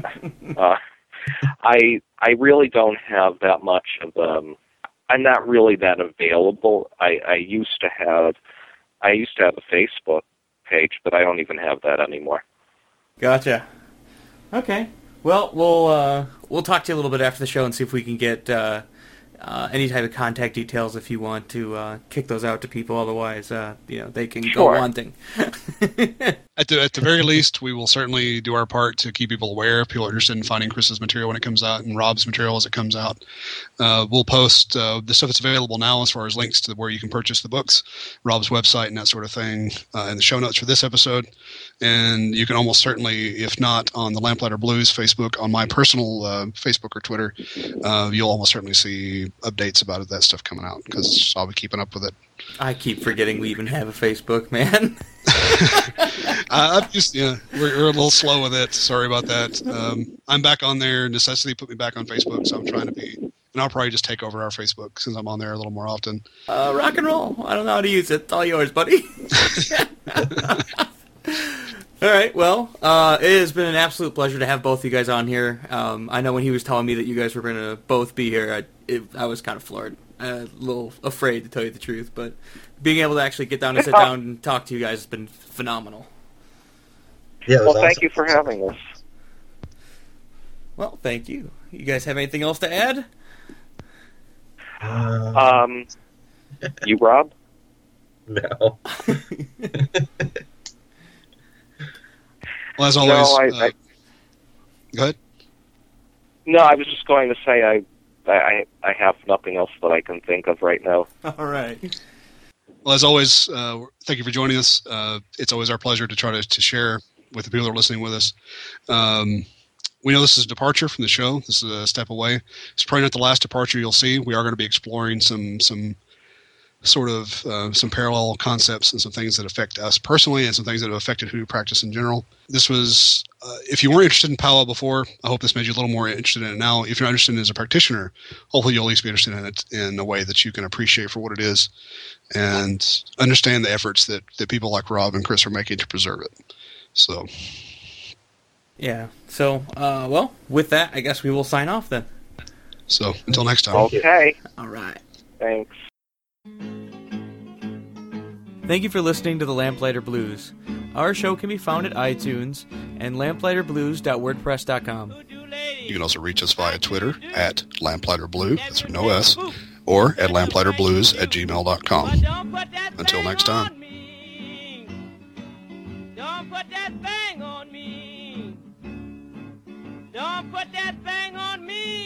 I really don't have that much of I'm not really that available. I used to have a Facebook page, but I don't even have that anymore. Gotcha. Okay. Well, we'll talk to you a little bit after the show and see if we can get any type of contact details if you want to kick those out to people. Otherwise, they can go wanting. At the very least, we will certainly do our part to keep people aware if people are interested in finding Chris's material when it comes out and Rob's material as it comes out. We'll post the stuff that's available now as far as links to where you can purchase the books, Rob's website, and that sort of thing in the show notes for this episode. And you can almost certainly, if not on the Lamplighter Blues Facebook, on my personal Facebook or Twitter, you'll almost certainly see updates about that stuff coming out because I'll be keeping up with it. I keep forgetting we even have a Facebook, man. We're a little slow with it. Sorry about that. I'm back on there. Necessity put me back on Facebook, so I'm trying to be. And I'll probably just take over our Facebook since I'm on there a little more often. Rock and roll. I don't know how to use it. It's all yours, buddy. All right. Well, it has been an absolute pleasure to have both of you guys on here. I know when he was telling me that you guys were going to both be here, I was kind of floored. A little afraid, to tell you the truth, but being able to actually get down and sit down and talk to you guys has been phenomenal. Yeah, well, thank you for having us. Well, thank you. You guys have anything else to add? You, Rob? No. Well, as always, No, go ahead. No, I was just going to say I have nothing else that I can think of right now. All right. Well, as always, thank you for joining us. It's always our pleasure to try to share with the people that are listening with us. We know this is a departure from the show. This is a step away. It's probably not the last departure you'll see. We are going to be exploring some sort of some parallel concepts and some things that affect us personally and some things that have affected who practice in general. This was, if you weren't interested in powwow before, I hope this made you a little more interested in it now. If you're not interested in it as a practitioner, hopefully you'll at least be interested in it in a way that you can appreciate for what it is and understand the efforts that people like Rob and Chris are making to preserve it. So, yeah. So, well, with that, I guess we will sign off then. So, until next time. Okay. All right. Thanks. Thank you for listening to the Lamplighter Blues. Our show can be found at iTunes and lamplighterBlues.wordpress.com. You can also reach us via Twitter at lamplighterblue, that's with no S, or at lamplighterblues@gmail.com. Until next time. Don't put that thing on me. Don't put that thing on me.